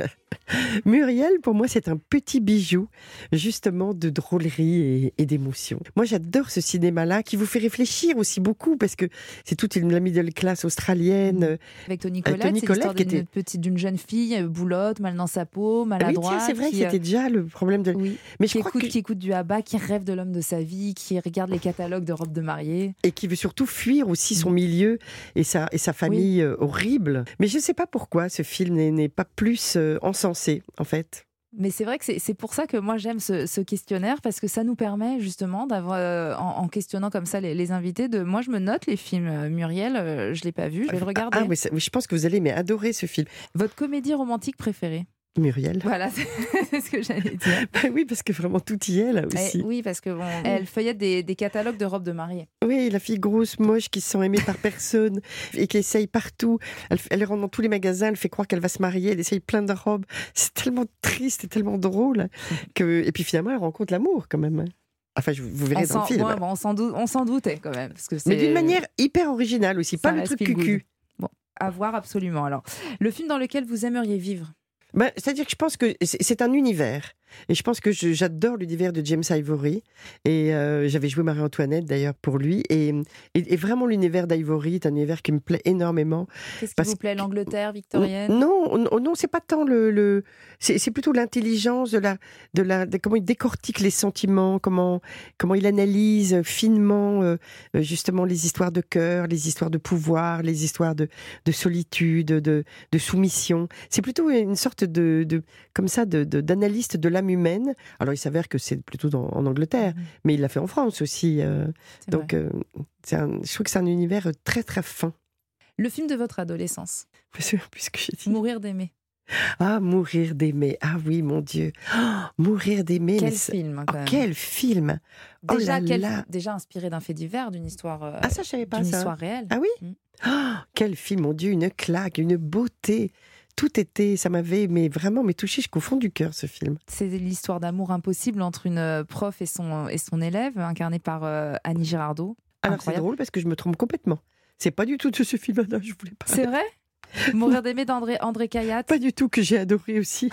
Muriel, pour moi, c'est un petit bijou, justement, de drôlerie et, et d'émotion. Moi, j'adore ce cinéma-là, qui vous fait réfléchir aussi beaucoup, parce que c'est toute une, la middle class australienne. Avec Toni Collette, Toni c'est Collette l'histoire qui d'une, était... petite, d'une jeune fille, boulotte, mal dans sa peau, Ah oui, maladroite. tiens, c'est vrai, qui, c'était déjà le problème de... Oui. Mais qui, je crois écoute, que... qui écoute du Abba, qui rêve de l'homme de sa vie, qui regarde les catalogues de robes de mariée. Et qui veut surtout fuir aussi son milieu et sa, et sa famille oui. horrible. Mais je ne sais pas pourquoi ce film n'est, n'est pas plus euh, encensé, en fait. Mais c'est vrai que c'est, c'est pour ça que moi j'aime ce, ce questionnaire, parce que ça nous permet justement d'avoir, euh, en, en questionnant comme ça les, les invités, de moi je me note les films. euh, Muriel, euh, je ne l'ai pas vu, je vais le regarder. Ah, oui, ça, oui, je pense que vous allez mais adorer ce film. Votre comédie romantique préférée? Muriel. Voilà, c'est ce que j'allais dire. Bah oui, parce que vraiment tout y est là aussi. Et oui, parce que bon, elle feuillette des, des catalogues de robes de mariée. Oui, la fille grosse, moche, qui se sent aimée par personne et qui essaye partout. Elle, elle rentre dans tous les magasins, elle fait croire qu'elle va se marier, elle essaye plein de robes. C'est tellement triste et tellement drôle. Que... Et puis finalement, elle rencontre l'amour quand même. Enfin, je, vous verrez on dans le film. Ouais, bon, on, s'en doute, on s'en doutait quand même. Parce que c'est... Mais d'une manière hyper originale aussi, ça pas le truc cucu. Bon, à voir absolument. Alors, le film dans lequel vous aimeriez vivre? Ben, c'est-à-dire que je pense que c'est un univers. Et je pense que je, j'adore l'univers de James Ivory. Et euh, j'avais joué Marie-Antoinette d'ailleurs pour lui. Et, et, et vraiment, l'univers d'Ivory est un univers qui me plaît énormément. Qu'est-ce qui vous plaît, l'Angleterre victorienne? Non, non, non, c'est pas tant le. le c'est, c'est plutôt l'intelligence de la, de la, de comment il décortique les sentiments, comment, comment il analyse finement euh, justement les histoires de cœur, les histoires de pouvoir, les histoires de, de solitude, de, de soumission. C'est plutôt une sorte de, de comme ça, de, de, d'analyste de l'âme humaine. Alors il s'avère que c'est plutôt dans, en Angleterre, mmh. mais il l'a fait en France aussi. Euh, donc euh, c'est un, je trouve que c'est un univers très très fin. Le film de votre adolescence? Puisque j'ai dit. Mourir d'aimer. Ah, Mourir d'aimer. Ah oui, mon Dieu. Oh, Mourir d'aimer. Quel mais film, quand même. Oh, quel film. Déjà, oh là quel... là. déjà inspiré d'un fait divers, d'une histoire, euh, ah, ça, je savais pas, d'une ça. histoire réelle. Ah oui. mmh. Oh, quel film, mon Dieu, une claque, une beauté. Tout était, ça m'avait mais vraiment mais touché jusqu'au fond du cœur, ce film. C'est l'histoire d'amour impossible entre une prof et son, et son élève, incarnée par euh, Annie Girardot. Alors Incroyable. c'est drôle parce que je me trompe complètement. C'est pas du tout de ce film-là, je voulais pas. C'est vrai? Mourir d'aimer d'André André Cayatte. Pas du tout, que j'ai adoré aussi.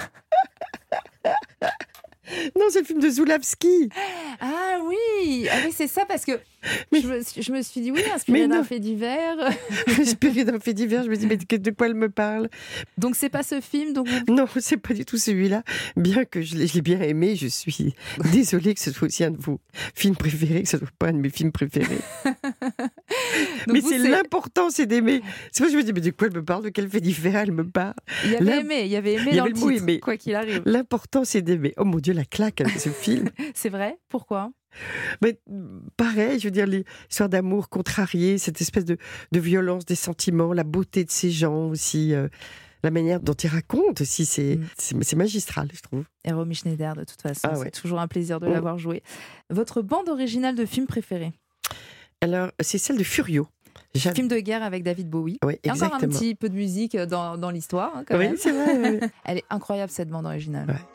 Non, c'est le film de Zulawski. Ah oui, ah oui, c'est ça, parce que mais, je, me, je me suis dit, oui, inspiré d'un fait divers. Inspiré d'un fait divers, je me dis, mais de quoi elle me parle? Donc, c'est pas ce film donc... Non, c'est pas du tout celui-là. Bien que je l'ai, je l'ai bien aimé, je suis désolée que ce soit aussi un de vos films préférés, que ce soit pas un de mes films préférés. Mais vous, c'est, c'est l'important, c'est d'aimer. C'est moi je me dis, mais de quoi elle me parle? De quel fait divers elle me parle? Il y avait L'im... aimé, il y avait aimé il y dans avait le, le titre, aimé. Quoi qu'il arrive. L'important, c'est d'aimer. Oh mon Dieu, la claque avec ce film. C'est vrai? Pourquoi? Mais pareil, je veux dire, l'histoire d'amour contrarié, cette espèce de, de violence des sentiments, la beauté de ces gens aussi, euh, la manière dont ils racontent aussi, c'est, mm. c'est, c'est magistral, je trouve. Et Romy Schneider, de toute façon, ah ouais. c'est toujours un plaisir de mm. l'avoir joué. Votre bande originale de film préférée? Alors, c'est celle de Furio. J'ad... Film de guerre avec David Bowie. Oui, et exactement. Encore un petit peu de musique dans, dans l'histoire, hein, quand oui, même. C'est vrai, oui. Elle est incroyable, cette bande originale. Ouais.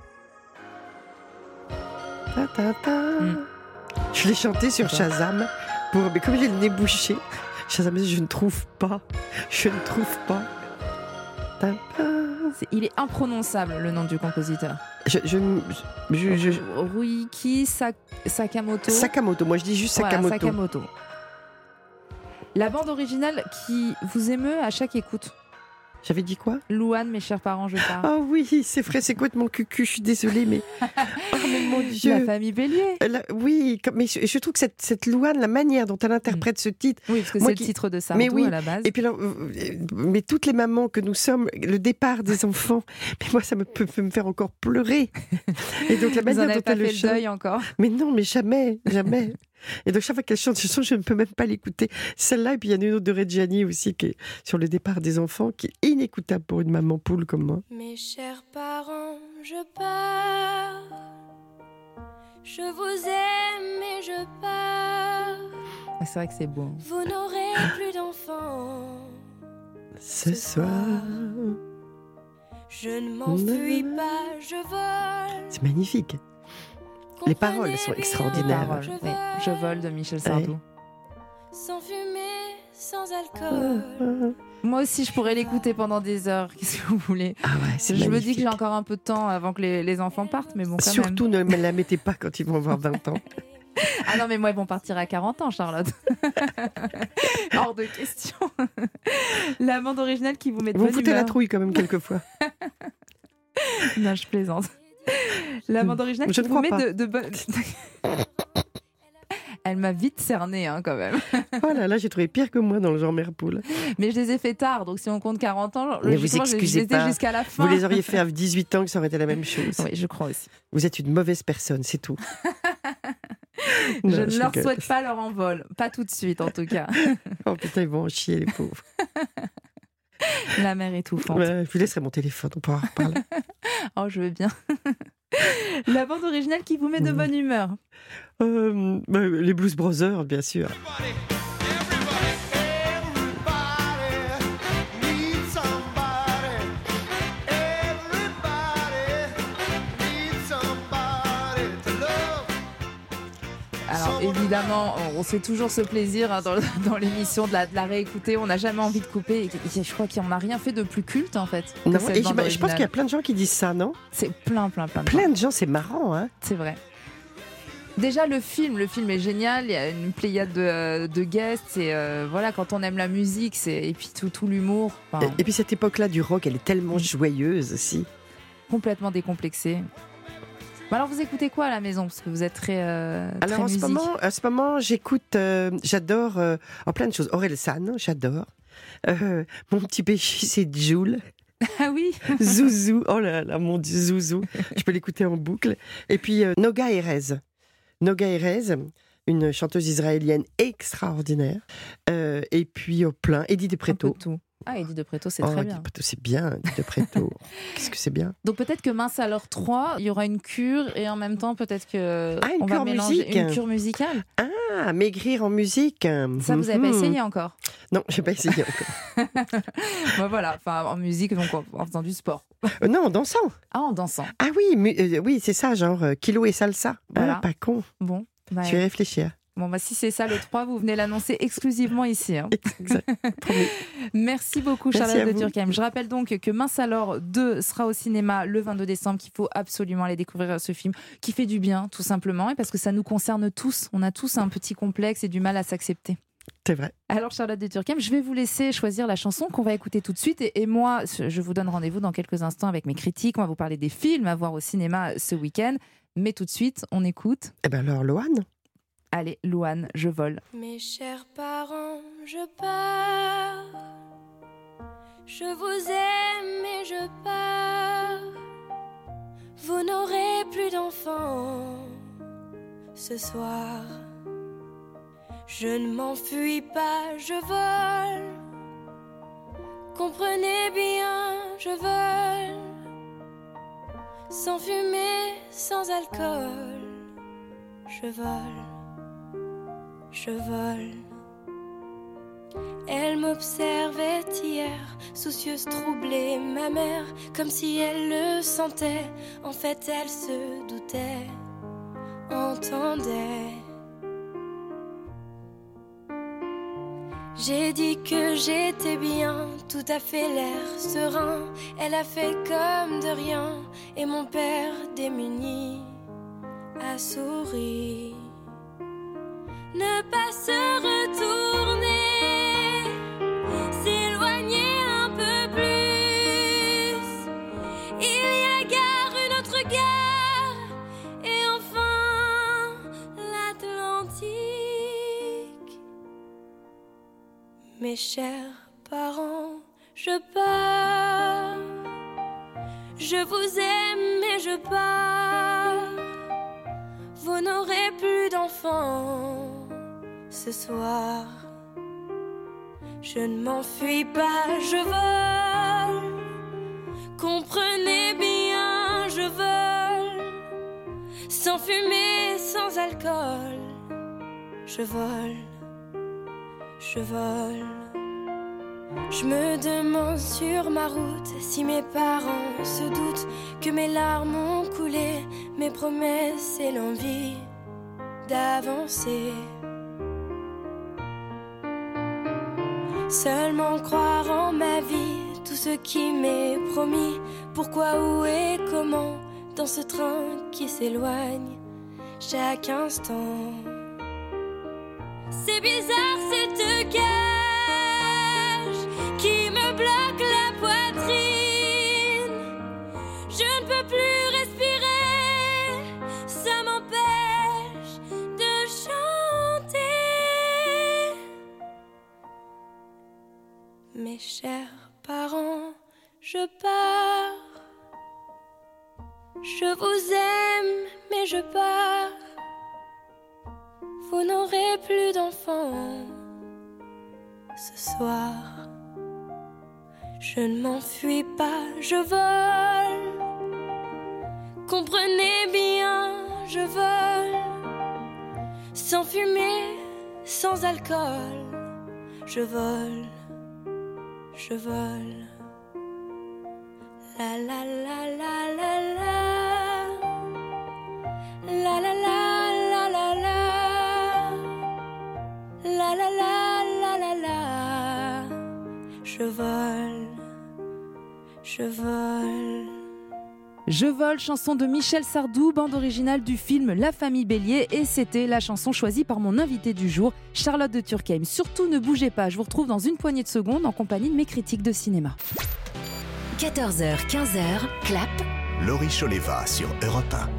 Ta, ta, ta. Mm. Je l'ai chanté sur Shazam, pour... mais comme j'ai le nez bouché, Shazam, je ne trouve pas. Je ne trouve pas. Ta, ta. C'est... Il est imprononçable, le nom du compositeur. Je, je, je, je, je... Ruiki Sak... Sakamoto. Sakamoto, moi je dis juste Sakamoto. Voilà, Sakamoto. La bande originale qui vous émeut à chaque écoute? J'avais dit quoi? Louane, mes chers parents, je pars. Ah oh oui, c'est vrai, c'est complètement cucu, je suis désolée, mais... Oh mais mon Dieu. La famille Bélier. La... Oui, mais je, je trouve que cette, cette Louane, la manière dont elle interprète mmh. ce titre... Oui, parce que moi c'est qui... le titre de Sardou mais oui. à la base. Et puis alors, mais toutes les mamans que nous sommes, le départ des enfants, mais moi ça me peut, peut me faire encore pleurer. Et donc la manière Vous en avez dont pas elle fait le le chante... deuil encore? Mais non, mais jamais, jamais. Et donc chaque fois qu'elle chante une chanson, je ne peux même pas l'écouter. Celle-là, et puis il y en a une autre de Reggiani aussi, qui est sur le départ des enfants, qui est inécoutable pour une maman poule comme moi. Mes chers parents, je pars. Je vous aime et je pars. Ah, c'est vrai que c'est beau. Vous n'aurez plus d'enfants. Ce, ce soir. Je ne m'enfuis pas, je vole. C'est magnifique. Les paroles sont extraordinaires. Paroles, je, oui. je vole de Michel Sardou. Sans fumée, sans alcool. Moi aussi, je pourrais l'écouter pendant des heures. Qu'est-ce que vous voulez? Ah ouais, c'est Je magnifique. me dis que j'ai encore un peu de temps avant que les, les enfants partent, mais bon, quand Surtout même. ne me la mettez pas quand ils vont avoir vingt ans. Ah non, mais moi, ils vont partir à quarante ans, Charlotte. Hors de question. La bande originale qui vous met de Vous bonne foutez humeur. la trouille quand même quelquefois. Non, je plaisante. La bande originale Je qui ne vous crois met pas. de, de bonne... Elle m'a vite cernée, hein, quand même. Oh là là, j'ai trouvé pire que moi dans le genre mère poule. Mais je les ai fait tard, donc si on compte quarante ans, Mais vous justement, je- je excusez les ai pas. jusqu'à la fin. Vous les auriez fait à dix-huit ans que ça aurait été la même chose. Oui, je crois aussi. Vous êtes une mauvaise personne, c'est tout. Je Non, ne je leur rigole. souhaite pas leur envol. Pas tout de suite, en tout cas. Oh putain, ils vont en chier, les pauvres. La mère étouffante. Ouais, je vous laisserai mon téléphone, on pourra en reparler. Oh, je veux bien. La bande originale qui vous met de bonne humeur. Euh, bah, les Blues Brothers, bien sûr. Alors évidemment, on se fait toujours ce plaisir hein, dans, dans l'émission de la, de la réécouter. On n'a jamais envie de couper. Et, et je crois qu'on n'a rien fait de plus culte en fait. que Non, cette et bande je, je pense originale. qu'il y a plein de gens qui disent ça, non? C'est plein, plein, plein. Plein de gens, c'est marrant, hein? C'est vrai. Déjà le film, le film est génial. Il y a une pléiade de, de guests. Et euh, voilà, quand on aime la musique, c'est et puis tout, tout l'humour. Enfin, Et, et puis cette époque-là du rock, elle est tellement joyeuse aussi. complètement décomplexé. Bon, alors vous écoutez quoi à la maison parce que vous êtes très, euh, Alors très en ce, musique. moment, en ce moment, j'écoute, euh, j'adore euh, en plein de choses. Aurel San, j'adore. Euh, mon petit péché, c'est Jul. Ah oui. Zouzou, oh là là, mon Dieu, Zouzou. Je peux l'écouter en boucle. Et puis euh, Noga Erez. Noga Erez, une chanteuse israélienne extraordinaire. Euh, et puis au plein, Eddie De Pretto. Un peu de tout. Ah, Eddie De Pretto, c'est Oh, très Eddie bien. De Pretto, c'est bien, Eddie De Pretto. Qu'est-ce que c'est bien. Donc peut-être que Mince alors trois, il y aura une cure et en même temps peut-être que Ah, une on cure va mélanger musique. une cure musicale. Ah, maigrir en musique. Ça vous avez pas essayé encore? Non, j'ai pas essayé encore. Bah voilà, enfin en musique donc en, en faisant du sport. Euh, non, en dansant. Ah, en dansant. Ah oui, mais, euh, oui, c'est ça, genre euh, kilo et salsa. Voilà. Ah, pas con. Bon, bah, Je vais réfléchir. bon bah si c'est ça le trois, vous venez l'annoncer exclusivement ici. Hein. Exact. Promis. Merci beaucoup Merci Charlotte à de vous. Turckheim. Je rappelle donc que Mince alors deux sera au cinéma le vingt-deux décembre, qu'il faut absolument aller découvrir ce film qui fait du bien tout simplement et parce que ça nous concerne tous. On a tous un petit complexe et du mal à s'accepter. C'est vrai. Alors Charlotte de Turckheim, je vais vous laisser choisir la chanson qu'on va écouter tout de suite et, et moi je vous donne rendez-vous dans quelques instants avec mes critiques. On va vous parler des films à voir au cinéma ce week-end. Mais tout de suite, on écoute. Eh ben alors, Loane. Allez, Louane, je vole. Mes chers parents, je pars. Je vous aime et je pars. Vous n'aurez plus d'enfants ce soir. Je ne m'enfuis pas, je vole. Comprenez bien, je vole. Sans fumée, sans alcool. Je vole. Je vole. Elle m'observait hier, soucieuse, troublée, ma mère, comme si elle le sentait. En fait, elle se doutait, entendait. J'ai dit que j'étais bien, tout à fait l'air serein. Elle a fait comme de rien, et mon père démuni a souri. Ne pas se retourner, s'éloigner un peu plus. Il y a gare, une autre gare, et enfin l'Atlantique. Mes chers parents, je pars. Je vous aime et je pars. Vous n'aurez plus d'enfants ce soir. Je ne m'enfuis pas, je vole. Comprenez bien, je vole. Sans fumée, sans alcool. Je vole, je vole. Je me demande sur ma route si mes parents se doutent que mes larmes ont coulé, mes promesses et l'envie d'avancer. Seulement croire en ma vie, tout ce qui m'est promis. Pourquoi, où et comment, dans ce train qui s'éloigne chaque instant. C'est bizarre cette cage qui me bloque la poitrine. Je ne peux plus respirer, ça m'empêche de chanter. Mes chers parents, je pars. Je vous aime, mais je pars. Vous n'aurez plus d'enfants ce soir. Je ne m'enfuis pas, je vole. Comprenez bien, je vole. Sans fumée, sans alcool. Je vole, je vole. La la la la la la. La la la la la la. La la la la la la. Je vole, je vole. Je vole, chanson de Michel Sardou, bande originale du film La Famille Bélier, et c'était la chanson choisie par mon invité du jour, Charlotte de Turckheim. Surtout ne bougez pas, je vous retrouve dans une poignée de secondes en compagnie de mes critiques de cinéma. quatorze heures quinze, Clap. Laurie Choleva sur Europe un.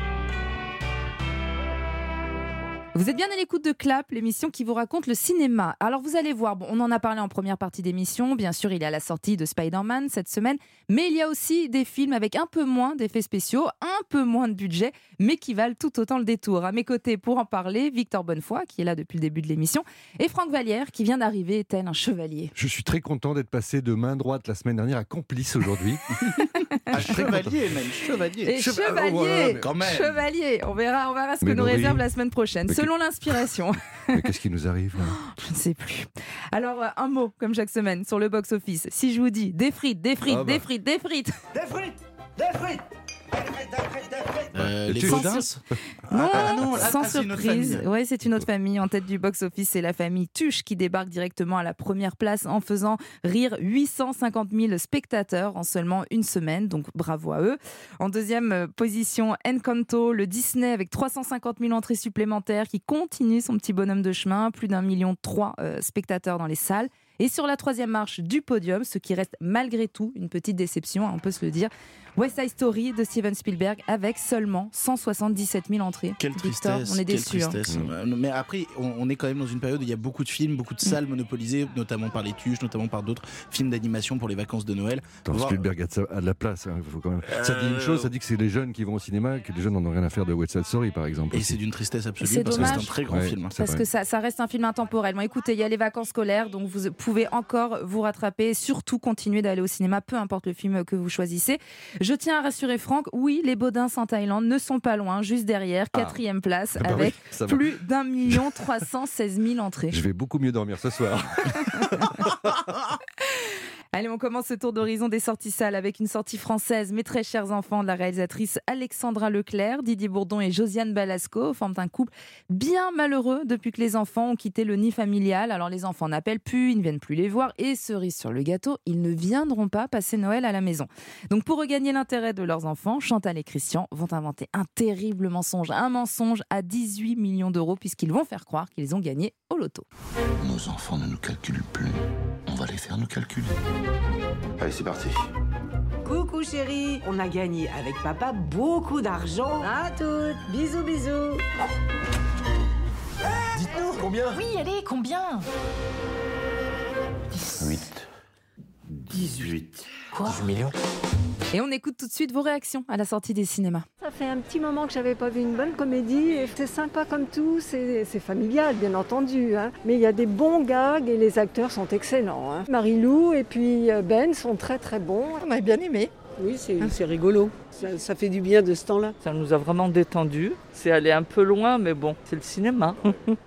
Vous êtes bien à l'écoute de Clap, l'émission qui vous raconte le cinéma. Alors vous allez voir, bon, on en a parlé en première partie d'émission, bien sûr il y a la sortie de Spider-Man cette semaine, mais il y a aussi des films avec un peu moins d'effets spéciaux, un peu moins de budget, mais qui valent tout autant le détour. À mes côtés pour en parler, Victor Bonnefoy, qui est là depuis le début de l'émission, et Franck Vallière, qui vient d'arriver tel un chevalier. Je suis très content d'être passé de main droite la semaine dernière à complice aujourd'hui. Ah, chevalier même, chevalier. Et chevalier, Cheva- oh, voilà, mais- Quand même. chevalier, on verra, on verra ce que Mais nous Laurie- réserve la semaine prochaine, Mais selon l'inspiration. Mais qu'est-ce qui nous arrive là ? Je ne sais plus. Alors, euh, un mot, comme chaque semaine, sur le box-office. Si je vous dis des frites, des frites, Ah bah. des frites, des frites. Des frites, des frites, des frites, des frites, des frites. Euh, les Tu- Gaudins. Non, Ah, non, sans ah, c'est une autre surprise. famille. Ouais, c'est une autre famille. En tête du box-office, c'est la famille Tuche qui débarque directement à la première place en faisant rire huit cent cinquante mille spectateurs en seulement une semaine. Donc bravo à eux. En deuxième euh, position, Encanto, le Disney avec trois cent cinquante mille entrées supplémentaires qui continue son petit bonhomme de chemin. Plus d'un million trois euh, spectateurs dans les salles. Et sur la troisième marche du podium, ce qui reste malgré tout une petite déception, hein, on peut se le dire, West Side Story de Steven Spielberg avec seulement cent soixante-dix-sept mille entrées. Quelle Victor, tristesse, on est quelle déçus. hein. tristesse. Euh, Mais après, on, on est quand même dans une période où il y a beaucoup de films, beaucoup de salles monopolisées, notamment par les Tuches, notamment par d'autres films d'animation pour les vacances de Noël. Attends, Voir- Spielberg a de, sa- a de la place. hein, faut quand même... Ça dit une Euh, chose, ça dit que c'est les jeunes qui vont au cinéma, que les jeunes n'en ont rien à faire de West Side Story par exemple. Et aussi. c'est d'une tristesse absolue C'est parce que c'est un dommage. très grand Ouais, film. c'est Parce vrai. que ça, ça reste un film intemporel. Bon, écoutez, il y a les vacances scolaires, donc vous pouvez encore vous rattraper, surtout continuer d'aller au cinéma, peu importe le film que vous choisissez. Je tiens à rassurer Franck, oui, les Baudins en Thaïlande ne sont pas loin, juste derrière, Ah. quatrième place, Bah avec oui, ça va. plus d'un million trois cent seize mille entrées. Je vais beaucoup mieux dormir ce soir. Allez, on commence ce tour d'horizon des sorties salles avec une sortie française, Mes très chers enfants, de la réalisatrice Alexandra Leclerc. Didier Bourdon et Josiane Balasco forment un couple bien malheureux depuis que les enfants ont quitté le nid familial. Alors les enfants n'appellent plus, ils ne viennent plus les voir et cerise sur le gâteau, ils ne viendront pas passer Noël à la maison. Donc pour regagner l'intérêt de leurs enfants, Chantal et Christian vont inventer un terrible mensonge, un mensonge à dix-huit millions d'euros puisqu'ils vont faire croire qu'ils ont gagné au loto. Nos enfants ne nous calculent plus. On va les faire nous calculer. Allez, c'est parti. Coucou chérie, on a gagné avec papa beaucoup d'argent. À toutes, bisous bisous. Dites-nous combien? Oui, allez, combien? huit. dix-huit. Quoi? dix-huit millions. Et on écoute tout de suite vos réactions à la sortie des cinémas. Ça fait un petit moment que j'avais pas vu une bonne comédie et c'est sympa comme tout, c'est, c'est familial bien entendu, hein. Mais il y a des bons gags et les acteurs sont excellents, hein. Marie-Lou et puis Ben sont très très bons. On a bien aimé. Oui, c'est, c'est rigolo. Ça, ça fait du bien de ce temps-là. Ça nous a vraiment détendus. C'est allé un peu loin, mais bon, c'est le cinéma.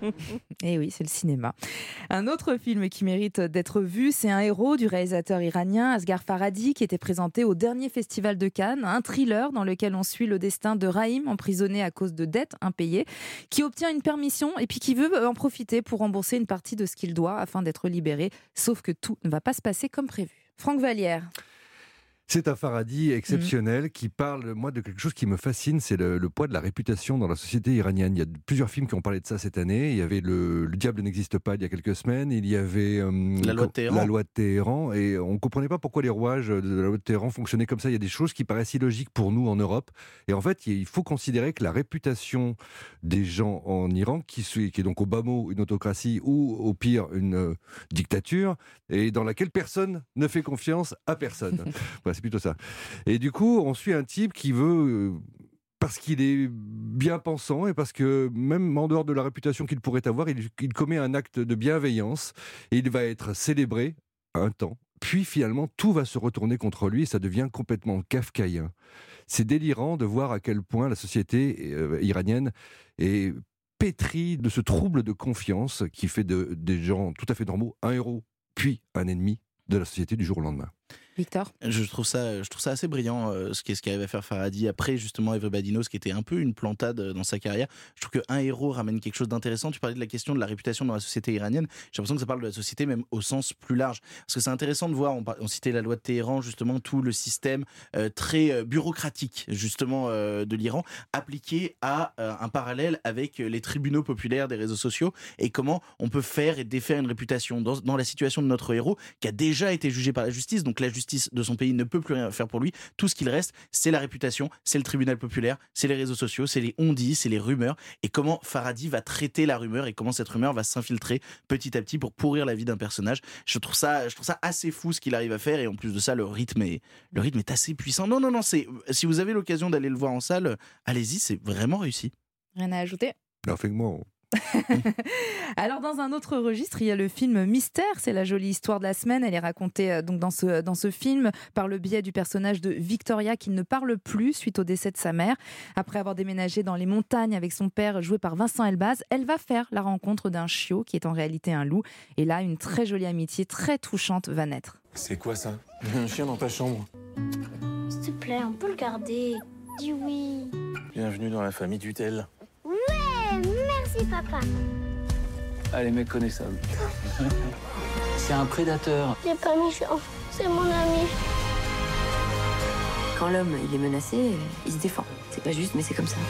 Et oui, c'est le cinéma. Un autre film qui mérite d'être vu, c'est Un héros du réalisateur iranien Asghar Farhadi qui était présenté au dernier festival de Cannes. Un thriller dans lequel on suit le destin de Raïm, emprisonné à cause de dettes impayées, qui obtient une permission et puis qui veut en profiter pour rembourser une partie de ce qu'il doit afin d'être libéré. Sauf que tout ne va pas se passer comme prévu. Franck Vallière. C'est un Farhadi exceptionnel mmh. qui parle, moi, de quelque chose qui me fascine, c'est le, le poids de la réputation dans la société iranienne. Il y a plusieurs films qui ont parlé de ça cette année. Il y avait Le, le Diable n'existe pas il y a quelques semaines. Il y avait euh, la, loi de Téhéran. la loi de Téhéran. Et on ne comprenait pas pourquoi les rouages de la loi de Téhéran fonctionnaient comme ça. Il y a des choses qui paraissent illogiques pour nous en Europe. Et en fait, il faut considérer que la réputation des gens en Iran, qui, qui est donc au bas mot une autocratie ou au pire une euh, dictature, et dans laquelle personne ne fait confiance à personne. Voilà, c'est plutôt ça. Et du coup, on suit un type qui veut, parce qu'il est bien pensant et parce que même en dehors de la réputation qu'il pourrait avoir, il, il commet un acte de bienveillance et il va être célébré un temps. Puis finalement, tout va se retourner contre lui et ça devient complètement kafkaïen. C'est délirant de voir à quel point la société euh, iranienne est pétrie de ce trouble de confiance qui fait de, des gens tout à fait normaux un héros, puis un ennemi de la société du jour au lendemain. Victor ? Je trouve ça, je trouve ça assez brillant euh, ce qu'est-ce qu'arrive à faire Farhadi après justement Everybody Knows, qui était un peu une plantade dans sa carrière. Je trouve qu'un héros ramène quelque chose d'intéressant. Tu parlais de la question de la réputation dans la société iranienne. J'ai l'impression que ça parle de la société même au sens plus large. Parce que c'est intéressant de voir, on, on citait la loi de Téhéran, justement tout le système euh, très euh, bureaucratique justement euh, de l'Iran, appliqué à euh, un parallèle avec les tribunaux populaires des réseaux sociaux et comment on peut faire et défaire une réputation dans, dans la situation de notre héros qui a déjà été jugé par la justice. Donc la justice de son pays ne peut plus rien faire pour lui. Tout ce qu'il reste, c'est la réputation, c'est le tribunal populaire, c'est les réseaux sociaux, c'est les on-dit, c'est les rumeurs. Et comment Farhadi va traiter la rumeur et comment cette rumeur va s'infiltrer petit à petit pour pourrir la vie d'un personnage. Je trouve ça, je trouve ça assez fou ce qu'il arrive à faire et en plus de ça, le rythme est, le rythme est assez puissant. Non, non, non, c'est, si vous avez l'occasion d'aller le voir en salle, allez-y, c'est vraiment réussi. Rien à ajouter ? Parfaitement. Alors dans un autre registre, il y a le film Mystère, c'est la jolie histoire de la semaine. Elle est racontée euh, donc dans ce, dans ce film par le biais du personnage de Victoria qui ne parle plus suite au décès de sa mère. Après avoir déménagé dans les montagnes avec son père joué par Vincent Elbaz, elle va faire la rencontre d'un chiot qui est en réalité un loup. Et là, une très jolie amitié très touchante va naître. C'est quoi ça ? Un chien dans ta chambre. S'il te plaît, on peut le garder. Dis oui. Bienvenue dans la famille Dutel. Merci papa. Allez, mec connaissable. C'est un prédateur. Il est pas méchant, c'est mon ami. Quand l'homme il est menacé, il se défend. C'est pas juste, mais c'est comme ça.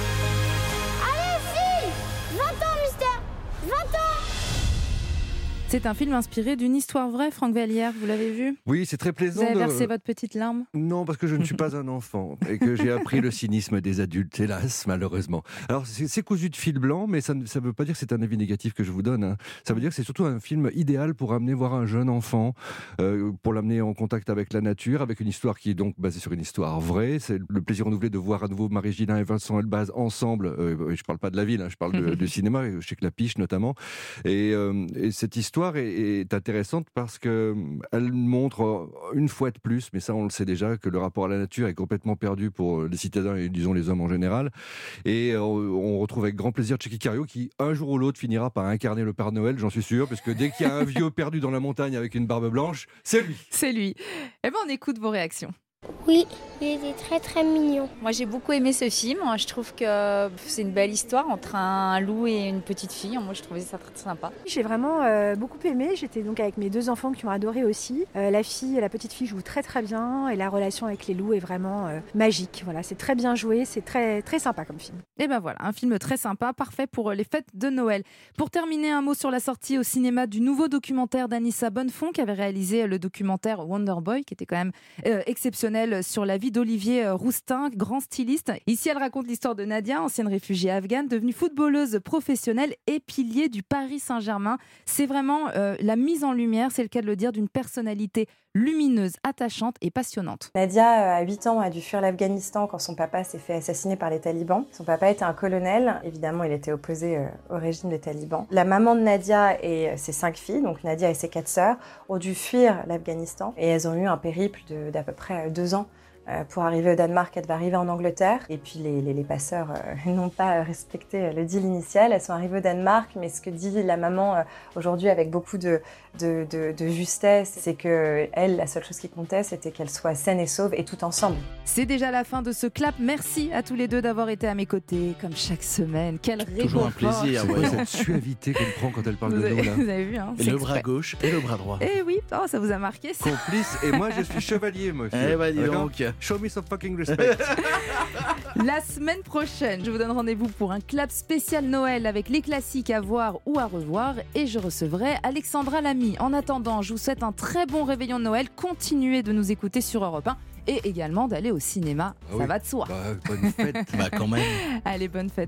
Allez, fille ! vingt ans, Mystère ! vingt ans ! C'est un film inspiré d'une histoire vraie, Franck Vallière, vous l'avez vu ? Oui, c'est très plaisant. Vous avez de... versé votre petite larme ? Non, parce que je ne suis pas un enfant et que j'ai appris le cynisme des adultes, hélas, malheureusement. Alors, c'est, c'est cousu de fil blanc, mais ça ne ça veut pas dire que c'est un avis négatif que je vous donne. Hein. Ça veut dire que c'est surtout un film idéal pour amener voir un jeune enfant, euh, pour l'amener en contact avec la nature, avec une histoire qui est donc basée sur une histoire vraie. C'est le plaisir renouvelé de voir à nouveau Marie Gillin et Vincent Elbaz ensemble. Euh, je ne parle pas de la ville, hein, je parle de, du cinéma, chez Clapiche notamment. Et, euh, et cette histoire est, est intéressante parce qu'elle montre une fois de plus, mais ça on le sait déjà, que le rapport à la nature est complètement perdu pour les citadins et disons les hommes en général. Et on retrouve avec grand plaisir Tchéky Karyo qui un jour ou l'autre finira par incarner le Père Noël, j'en suis sûr, parce que dès qu'il y a un vieux perdu dans la montagne avec une barbe blanche, c'est lui. C'est lui. Eh bien on écoute vos réactions. Oui, il était très très mignon. Moi j'ai beaucoup aimé ce film, je trouve que c'est une belle histoire entre un loup et une petite fille, moi je trouvais ça très, très sympa. J'ai vraiment euh, beaucoup aimé, j'étais donc avec mes deux enfants qui ont adoré aussi. Euh, la fille, la petite fille joue très très bien et la relation avec les loups est vraiment euh, magique. Voilà, c'est très bien joué, c'est très, très sympa comme film. Et ben voilà, un film très sympa, parfait pour les fêtes de Noël. Pour terminer, un mot sur la sortie au cinéma du nouveau documentaire d'Anissa Bonnefond qui avait réalisé le documentaire Wonder Boy qui était quand même euh, exceptionnel sur la vie d'Olivier Roustin, grand styliste. Ici, elle raconte l'histoire de Nadia, ancienne réfugiée afghane, devenue footballeuse professionnelle et pilier du Paris Saint-Germain. C'est vraiment euh, la mise en lumière, c'est le cas de le dire, d'une personnalité lumineuse, attachante et passionnante. Nadia, à huit ans, a dû fuir l'Afghanistan quand son papa s'est fait assassiner par les talibans. Son papa était un colonel, évidemment il était opposé euh, au régime des talibans. La maman de Nadia et ses cinq filles, donc Nadia et ses quatre sœurs, ont dû fuir l'Afghanistan et elles ont eu un périple de, d'à peu près deux ans Euh, pour arriver au Danemark, elle devait arriver en Angleterre. Et puis les, les, les passeurs euh, n'ont pas respecté le deal initial. Elles sont arrivées au Danemark, mais ce que dit la maman euh, aujourd'hui avec beaucoup de, de, de, de justesse, c'est que elle, la seule chose qui comptait, c'était qu'elles soient saines et sauves et tout ensemble. C'est déjà la fin de ce clap. Merci à tous les deux d'avoir été à mes côtés, comme chaque semaine. Quel réconfort. Toujours un plaisir. C'est quoi cette suavité qu'elle prend quand elle parle vous de avez, nous là. Vous avez vu, hein, et le exprès. Bras gauche et le bras droit. Eh oui, oh, ça vous a marqué ça. Complice, et moi je suis chevalier, monsieur. Eh bah dis donc. Show me some fucking respect. La semaine prochaine, je vous donne rendez-vous pour un clap spécial Noël avec les classiques à voir ou à revoir, et je recevrai Alexandra Lamy. En attendant, je vous souhaite un très bon réveillon de Noël. Continuez de nous écouter sur Europe un et également d'aller au cinéma. Ah ça oui. va de soi. Bah, bonne fête. Bah quand même. Allez, bonne fête.